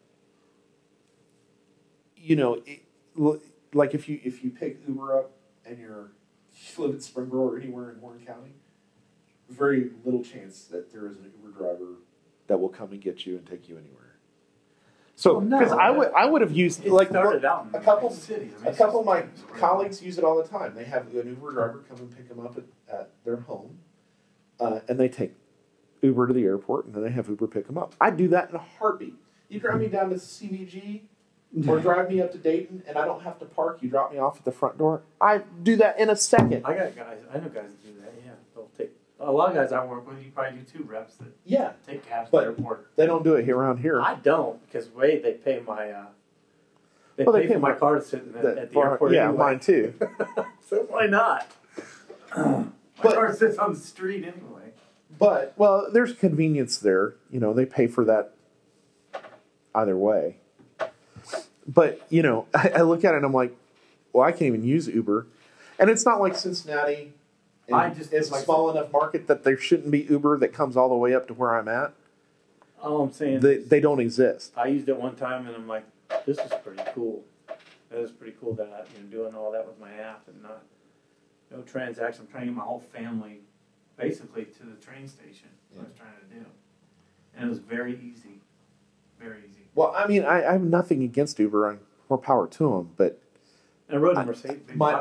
like if you pick Uber up and you live in Springboro or anywhere in Warren County, very little chance that there is an Uber driver that will come and get you and take you anywhere. So, because I would have used a couple of my colleagues use it all the time. They have an Uber driver come and pick them up at their home, and they take Uber to the airport, and then they have Uber pick them up. I do that in a heartbeat. You drive me down to CVG or drive me up to Dayton, and I don't have to park. You drop me off at the front door. I do that in a second. I know guys that do that. Yeah, they'll take. A lot of guys I work with, you probably do too, reps that take cabs to the airport. They don't do it around here. I don't, because they pay my they pay for my car to sit at the airport. Yeah, anyway. mine too. So why not? My car sits on the street anyway. But there's convenience there. They pay for that either way. But I look at it and I'm like, well, I can't even use Uber, and it's not like Cincinnati. It's a small enough market that there shouldn't be Uber that comes all the way up to where I'm at. All I'm saying they don't exist. I used it one time and I'm like, this is pretty cool. That is pretty cool that I'm doing all that with my app and no transaction. I'm trying to get my whole family basically to the train station. What I was trying to do. And it was very easy. Very easy. Well, I mean, I have nothing against Uber. I'm more power to them, but I rode a Mercedes.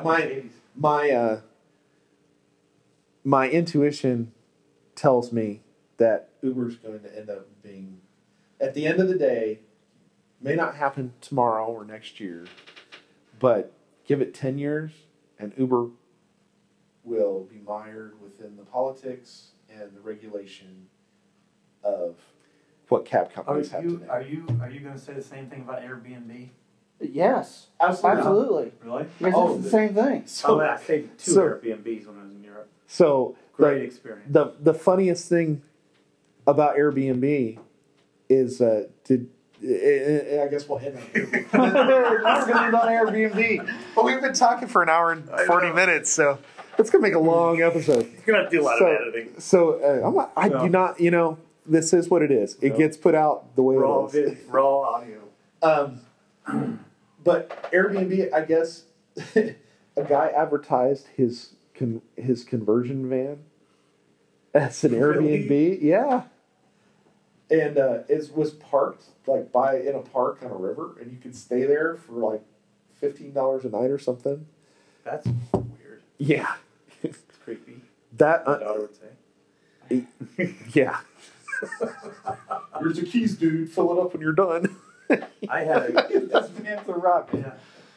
My intuition tells me that Uber's going to end up being, at the end of the day, may not happen tomorrow or next year, but give it 10 years and Uber will be mired within the politics and the regulation of what cab companies have today. Are you going to say the same thing about Airbnb? Yes, absolutely. Absolutely. Really? Yes, it's the same thing. I stayed two Airbnbs when I was in Europe. So great experience. The funniest thing about Airbnb is I guess we'll end on Airbnb. We're going to end on Airbnb. But we've been talking for an hour and 40 minutes, so it's going to make a long episode. You're going to do a lot of editing. So I do not, this is what it is. It gets put out the way it is. Raw audio. But Airbnb, I guess, a guy advertised his conversion van, as an Airbnb. Yeah. And it was parked like in a park on a river, and you could stay there for like $15 a night or something. That's weird. Yeah. It's creepy. That My daughter would say. Yeah. Here's your keys, dude. Fill it up when you're done. I had This man's a rock. Yeah.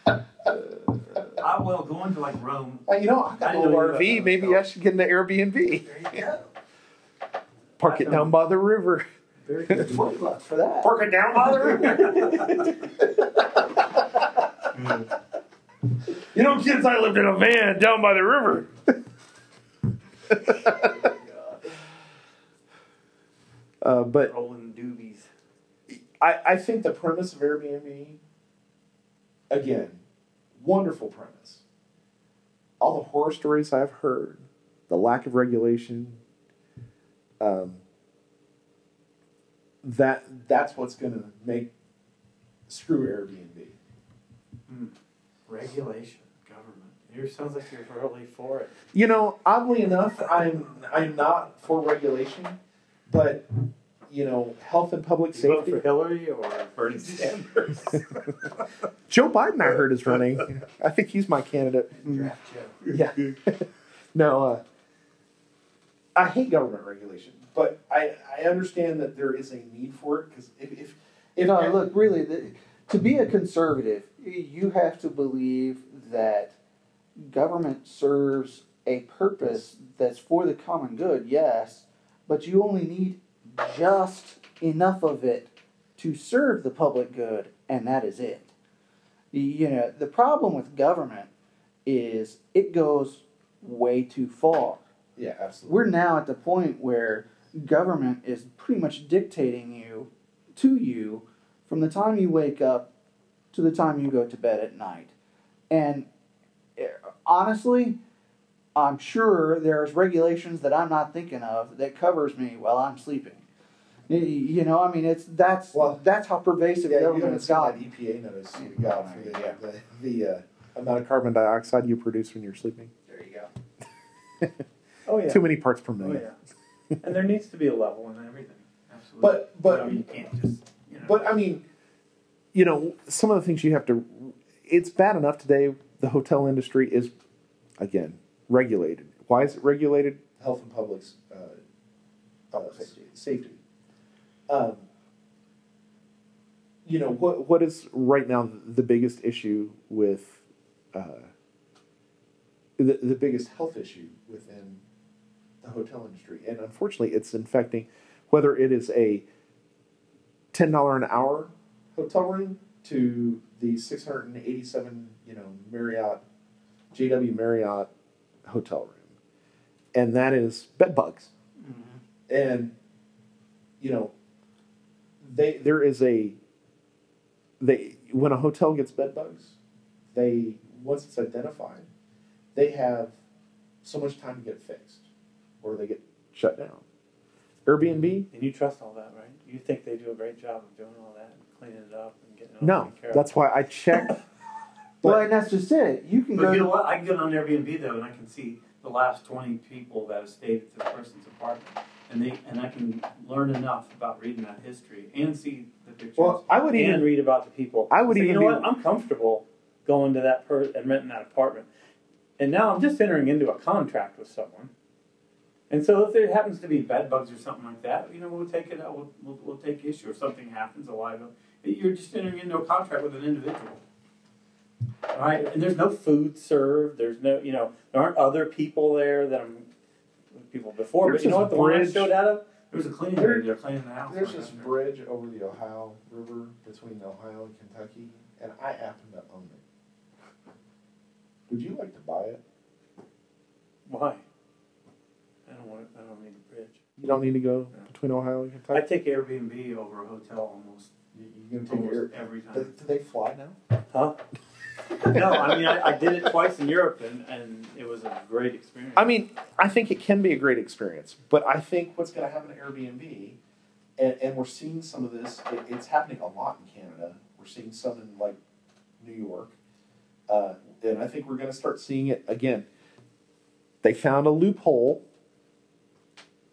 I will go into like Rome. I got I a didn't little know you RV. about Maybe that. I should get an Airbnb. There you go. Park it down by the river. Very good. $20 for that. Park it down by the river. Kids, I lived in a van down by the river. But Rolling doobies. I think the premise of Airbnb, again, wonderful premise. All the horror stories I've heard, the lack of regulation, that's what's going to screw Airbnb. Regulation, government. It sounds like you're really for it. Oddly enough, I'm not for regulation, but health and public You vote safety. for Hillary or Bernie Sanders? Joe Biden, I heard, is running. I think he's my candidate. Draft Joe. Yeah. No, I hate government regulation, but I understand that there is a need for it because if No, look, really, to be a conservative, you have to believe that government serves a purpose that's for the common good, yes, but you only need just enough of it to serve the public good, and that is it. The problem with government is it goes way too far. yeah, absolutely. We're now at the point where government is pretty much dictating to you from the time you wake up to the time you go to bed at night. And honestly, I'm sure there's regulations that I'm not thinking of that covers me while I'm sleeping. That's how pervasive government has gotten. That EPA notice we got for the amount of carbon dioxide you produce when you're sleeping. There you go. Oh yeah. Too many parts per Oh million. yeah. And there needs to be a level in everything. Absolutely. But you can't just. But I mean, some of the things you have to. It's bad enough today. The hotel industry is, again, regulated. Why is it regulated? Health and public safety. What is right now the biggest issue with the biggest health issue within the hotel industry? And unfortunately, it's infecting whether it is a $10 an hour hotel room to the 687 Marriott, JW Marriott hotel room, and that is bed bugs. Mm-hmm. And when a hotel gets bed bugs, once it's identified, they have so much time to get it fixed, or they get shut down. Airbnb. And you trust all that, right? You think they do a great job of doing all that, and cleaning it up, and getting it all No, taken care of? that's why I check. Well, and that's just it. You can But go. you know what? I can get on Airbnb though, and I can see the last 20 people that have stayed at this person's apartment, and I can learn enough about reading that history and see the pictures. Well, I would even read about the people. I would So, even you know be- what? I'm comfortable going to that and renting that apartment, and now I'm just entering into a contract with someone. And so if there happens to be bed bugs or something like that, we'll take it out. We'll take issue if something happens. A liability. You're just entering into a contract with an individual. All right, and there's no food served. There's no, there aren't other people there that I'm people before. There's but you know this what? The one I bridge. showed out of, there was a cleaning lady there cleaning the house. There's this bridge over the Ohio River between Ohio and Kentucky, and I happen to own it. Would you like to buy it? Why? I don't need a bridge. You don't need to go between Ohio and I Kentucky. take Airbnb over a hotel almost You're gonna take your. every time. Do they fly now? Huh? No, I did it twice in Europe, and it was a great experience. I mean, I think it can be a great experience, but I think what's going to happen to Airbnb, and we're seeing some of this, it's happening a lot in Canada. We're seeing some in, like, New York. And I think we're going to start seeing it again. They found a loophole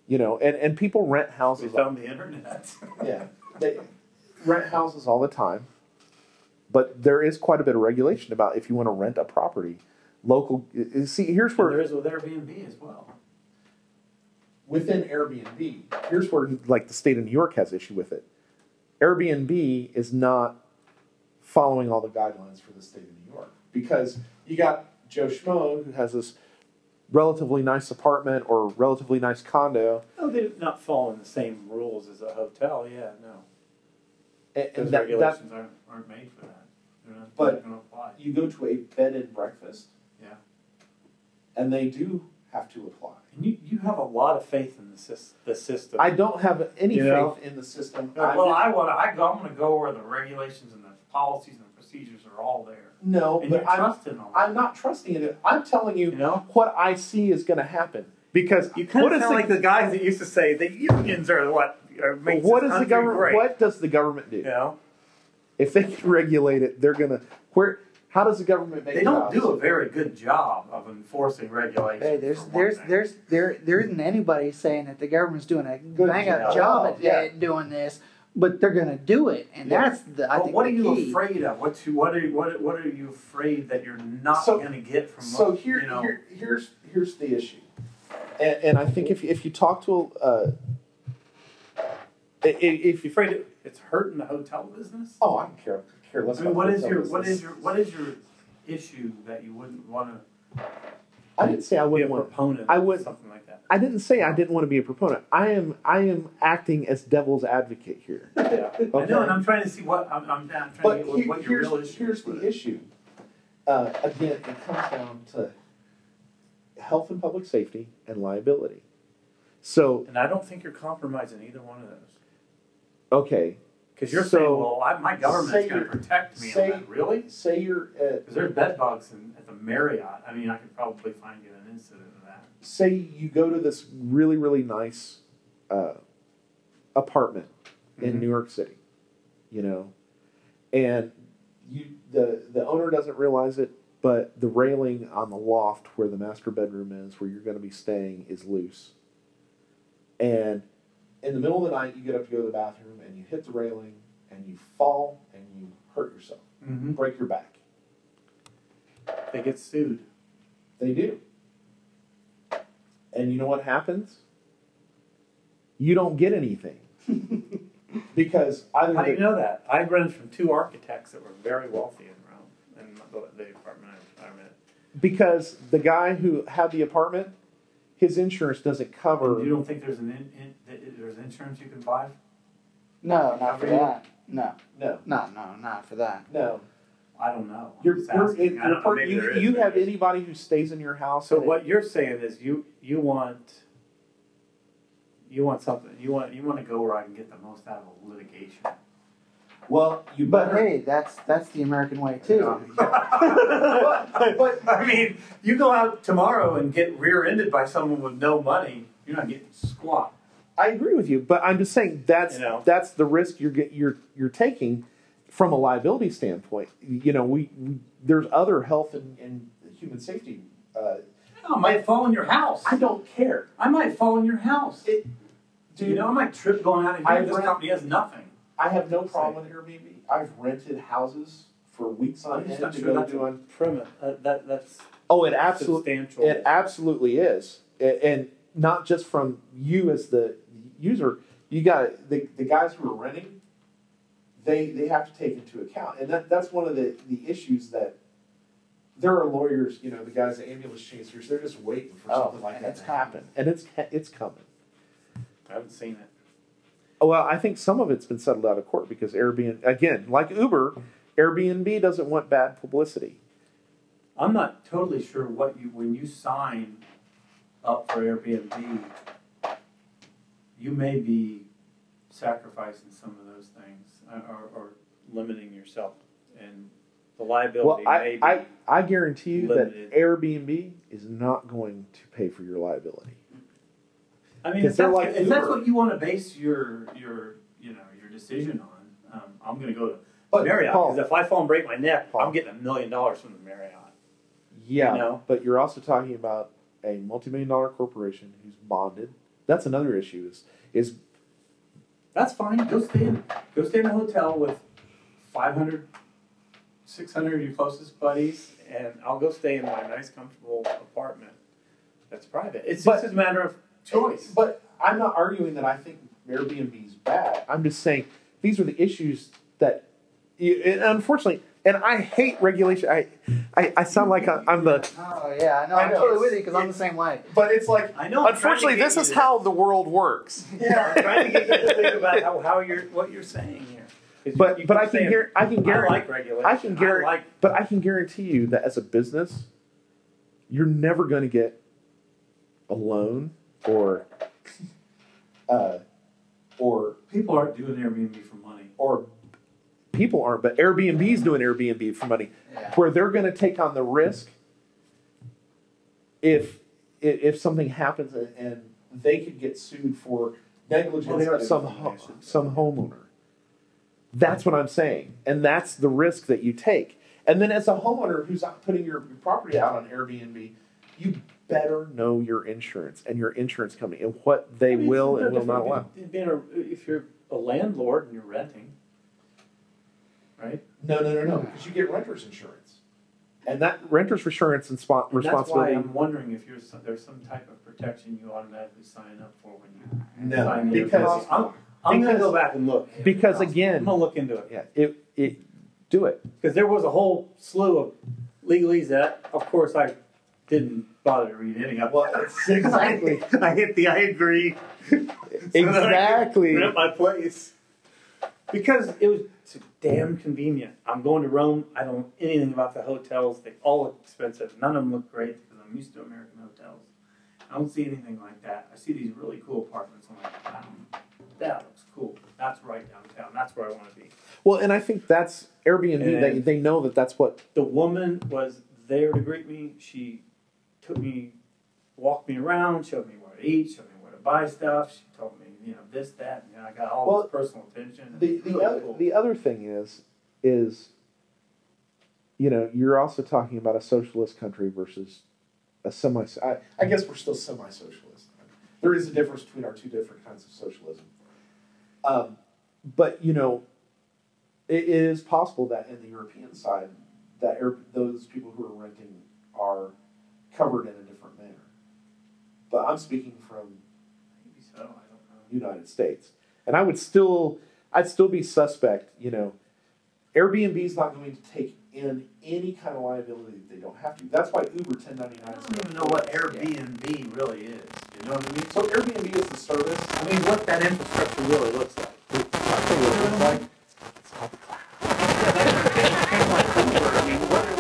You know, and people rent houses. We found the internet. Yeah, they rent houses all the time, but there is quite a bit of regulation about if you want to rent a property. Local, see, here's where there is with Airbnb as well. Within Airbnb, here's where like the state of New York has issue with it. Airbnb is not following all the guidelines for the state of New York because you got Joe Schmo who has this relatively nice apartment or relatively nice condo. No, they're not following the same rules as a hotel. Yeah, no. And those regulations aren't made for that. They're not going to apply. You go to a bed and breakfast. Yeah. And they do have to apply. And you have a lot of faith in the system. I don't have any faith in the system. I'm going to go where the regulations and the policies and the procedures are all there. No, and but I'm not trusting in it. I'm telling you, what I see is going to happen. Because you kind of sound like the guys that used to say the unions are what makes what this is the government? great. What does the government do? You know? If they can regulate it, they're going to. How does the government make? They don't do a very good job of enforcing regulations. Hey, there isn't anybody saying that the government's doing a bang up job at doing this, but they're going to do it, and that's the. I think what the are you key. afraid of? What are you afraid that you're not going to get from? So here's the issue, and I think if you talk to if you're afraid it's hurting the hotel business. Oh, I don't care less. I mean, what is your issue that you wouldn't want to? I didn't say I wouldn't be a proponent. I would something like that. I didn't say I didn't want to be a proponent. I am acting as devil's advocate here. Yeah, okay. I know, and I'm trying to see what I'm trying to get what your real issue. Here's the issue. Again, it comes down to health and public safety and liability. So, and I don't think you're compromising either one of those. Okay. Because you're saying, well, my government's going to protect me. On that. Really? Say you're because there's bed bugs at the Marriott. I mean, I could probably find you an incident of that. Say you go to this really, really nice apartment in New York City, you know, and the owner doesn't realize it, but the railing on the loft where the master bedroom is, where you're going to be staying, is loose. And in the middle of the night, you get up to go to the bathroom, and you hit the railing, and you fall, and you hurt yourself. Break your back. They get sued. They do. And you know what happens? You don't get anything. Because either... How do you know that? I rented from two architects that were very wealthy in Rome, in the apartment I rented. Because the guy who had the apartment, his insurance doesn't cover... And you don't think there's there's insurance you can buy? No, not for that. No, not for that. No. I don't know. You have anybody who stays in your house. So what you're saying is you want something. You want to go where I can get the most out of litigation. Well, but hey, that's the American way too. but I mean, you go out tomorrow and get rear-ended by someone with no money, you're not getting squat. I agree with you, but I'm just saying that's the risk you're taking from a liability standpoint. You know, there's other health and human safety. I might fall in your house. I don't care. I might fall in your house. I might trip going out of here. This company has nothing. I have no problem with Airbnb. I've rented houses for weeks on end to go do on premise. That's it absolutely is, and not just from you as the user. You got the guys who are renting. They have to take into account, and that's one of the issues that there are lawyers. You know, the guys, the ambulance chasers, they're just waiting for something like that to happen, and it's coming. I haven't seen it. Well, I think some of it's been settled out of court because Airbnb, again, like Uber, Airbnb doesn't want bad publicity. I'm not totally sure when you sign up for Airbnb, you may be sacrificing some of those things or limiting yourself, and the liability may be I guarantee you limited. That Airbnb is not going to pay for your liability. I mean, if that's what you want to base your decision on, I'm going to go to Marriott, because if I fall and break my neck, I'm getting $1 million from the Marriott. Yeah, but you're also talking about a multi-million-dollar corporation who's bonded. That's another issue. Is That's fine. Go stay in a hotel with 500, 600 of your closest buddies, and I'll go stay in my nice, comfortable apartment that's private. It's just a matter of choice. But I'm not arguing that I think Airbnb is bad. I'm just saying these are the issues that, and unfortunately, and I hate regulation. I sound like I'm the. Oh yeah, I know. I'm totally with you because I'm the same way. But it's like, I know. Unfortunately, this is how the world works. Yeah, I'm trying to get you to think about what you're saying here. But I can guarantee. I like regulation. But I can guarantee you that as a business, you're never going to get a loan or people aren't doing Airbnb for money. Or people aren't, but Airbnb's doing Airbnb for money, where they're going to take on the risk if something happens and they could get sued for negligence of some homeowner. That's what I'm saying, and that's the risk that you take. And then as a homeowner who's not putting your property out on Airbnb, you better know your insurance and your insurance company and what they will and will not allow. If you're a landlord and you're renting, right? No, because you get renter's insurance, and that renter's insurance and responsibility. That's why I'm wondering if there's some type of protection you automatically sign up for when you sign because I'm going to go back and look. Because again, I'm going to look into it. Yeah, it do it. Because there was a whole slew of legalese that, of course, I didn't bother to read any of. Well, exactly. I hit the I agree. Exactly. At my place. Because it's damn convenient. I'm going to Rome. I don't know anything about the hotels. They all look expensive. None of them look great because I'm used to American hotels. I don't see anything like that. I see these really cool apartments. I'm like, wow, that looks cool. That's right downtown. That's where I want to be. Well, and I think that's Airbnb. They know that's what. The woman was there to greet me. She walked me around, showed me where to eat, showed me where to buy stuff. She told me, this, that, and I got all this personal attention. The other thing is, you're also talking about a socialist country versus a semi. I guess we're still semi-socialist. There is a difference between our two different kinds of socialism. But it is possible that in the European side, that those people who are renting are covered in a different manner. But I'm speaking from maybe so. I don't know. United States, and I'd still be suspect. Airbnb is not going to take in any kind of liability that they don't have to. That's why Uber 1099. I don't even know what Airbnb really is. You know what I mean? So Airbnb is the service. I mean, what that infrastructure really looks like. I'll tell you what it looks like. It's called the cloud. Yeah, that's kind of like Uber. I mean, what are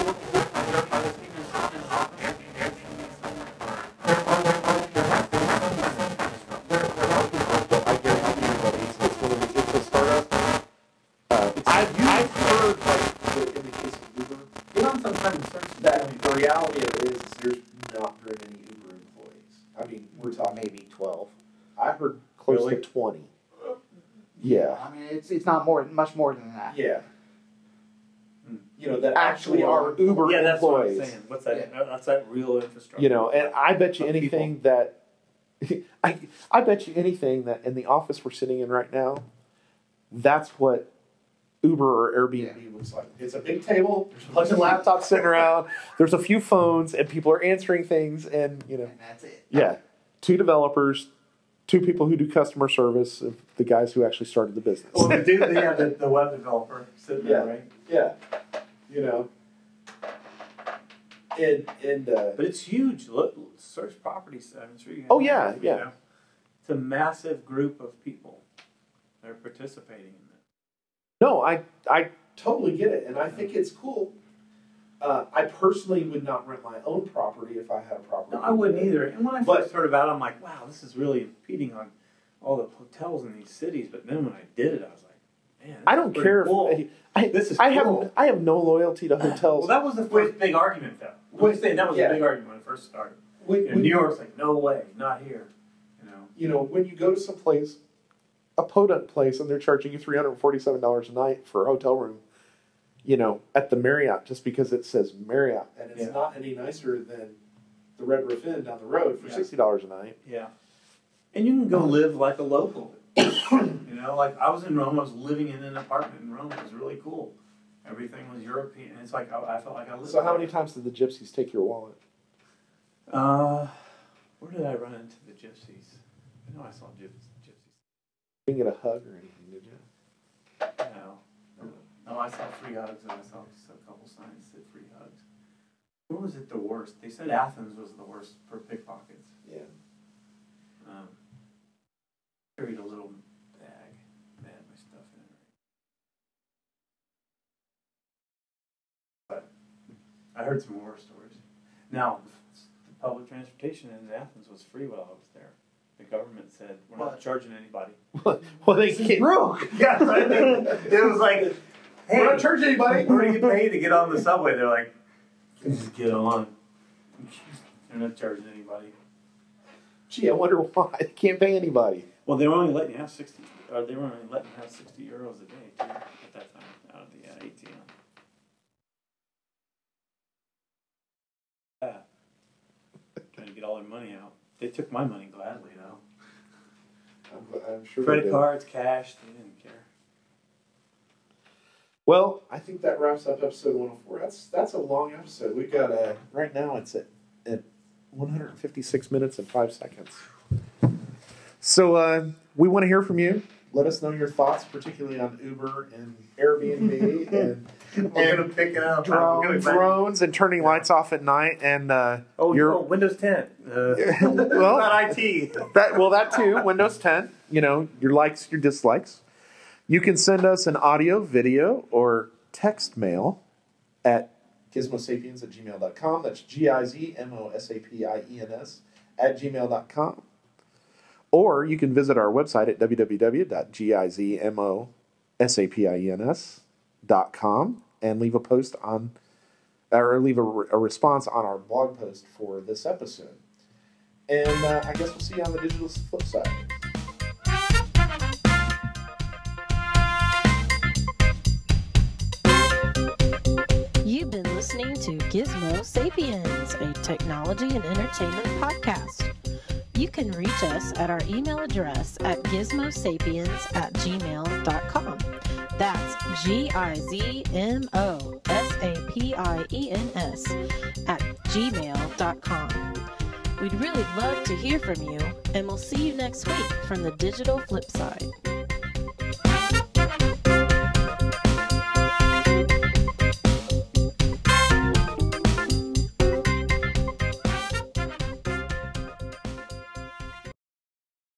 the reality of it is there's not very many Uber employees. I mean, we're talking maybe 12. I heard close to 20. Yeah. I mean, it's not much more than that. Yeah. That actually are Uber employees. That's what I'm saying. What's that? Yeah. That's that real infrastructure. And I bet you anything that I bet you anything that in the office we're sitting in right now, that's what Uber or Airbnb looks like. It's a big table, there's a bunch of laptops sitting around, there's a few phones, and people are answering things, and And that's it. Yeah. 2 developers, 2 people who do customer service, of the guys who actually started the business. Well, the web developer sitting there, right? Yeah. But it's huge. Look, search properties. I'm sure you can. Oh, yeah. It's a massive group of people that are participating in it. No, I totally get it, and I think it's cool. I personally would not rent my own property if I had a property. No, I wouldn't either. And when I first heard about it, I'm like, wow, this is really impeding on all the hotels in these cities. But then when I did it, I was like, man, I don't care. Cool. This is cool. I have no loyalty to hotels. Well, that was the first big argument, though. I'm saying that was a big argument when it first started. New York's like, no way, not here. When you go to some place, a podunk place, and they're charging you $347 a night for a hotel room, at the Marriott, just because it says Marriott, and it's not any nicer than the Red Roof Inn down the road for $60 a night. Yeah. And you can go live like a local. You know, like I was in Rome. I was living in an apartment in Rome. It was really cool. Everything was European. And it's like I felt like I lived. So how many times did the gypsies take your wallet? Where did I run into the gypsies? I know I saw gypsies. You didn't get a hug or anything, did you? No, I saw free hugs and I saw just a couple signs that said free hugs. Where was it the worst? They said Athens was the worst for pickpockets. Yeah. Carried a little bag that had my stuff in it. But I heard some horror stories. Now, the public transportation in Athens was free while I was there. The government said, we're not charging anybody. Well, they get broke. Yeah, it was like, hey, we're not charging anybody. We're going to get paid to get on the subway. They're like, just get on. They're not charging anybody. Gee, I wonder why. They can't pay anybody. Well, they were only letting you have 60 euros a day, too, at that time, out of the ATM. Yeah. Trying to get all their money out. They took my money gladly, though. I'm sure. Credit cards, cash, they didn't care. Well, I think that wraps up episode 104. That's a long episode. We've got right now it's at 156 minutes and 5 seconds. So we want to hear from you. Let us know your thoughts, particularly on Uber and Airbnb and We're going to pick it up. drones and turning lights off at night and Windows 10. well, not IT. that too. Windows 10. You know, your likes, your dislikes. You can send us an audio, video, or text mail at gizmosapiens@gmail.com. That's GIZMOSAPIENS @gmail.com. Or you can visit our website at www.gizmosapiens.com and leave a post on, or leave a response on our blog post for this episode. And I guess we'll see you on the digital flip side. You've been listening to Gizmo Sapiens, a technology and entertainment podcast. You can reach us at our email address at gizmosapiens@gmail.com. That's GIZMOSAPIENS @gmail.com. We'd really love to hear from you, and we'll see you next week from the digital flip side.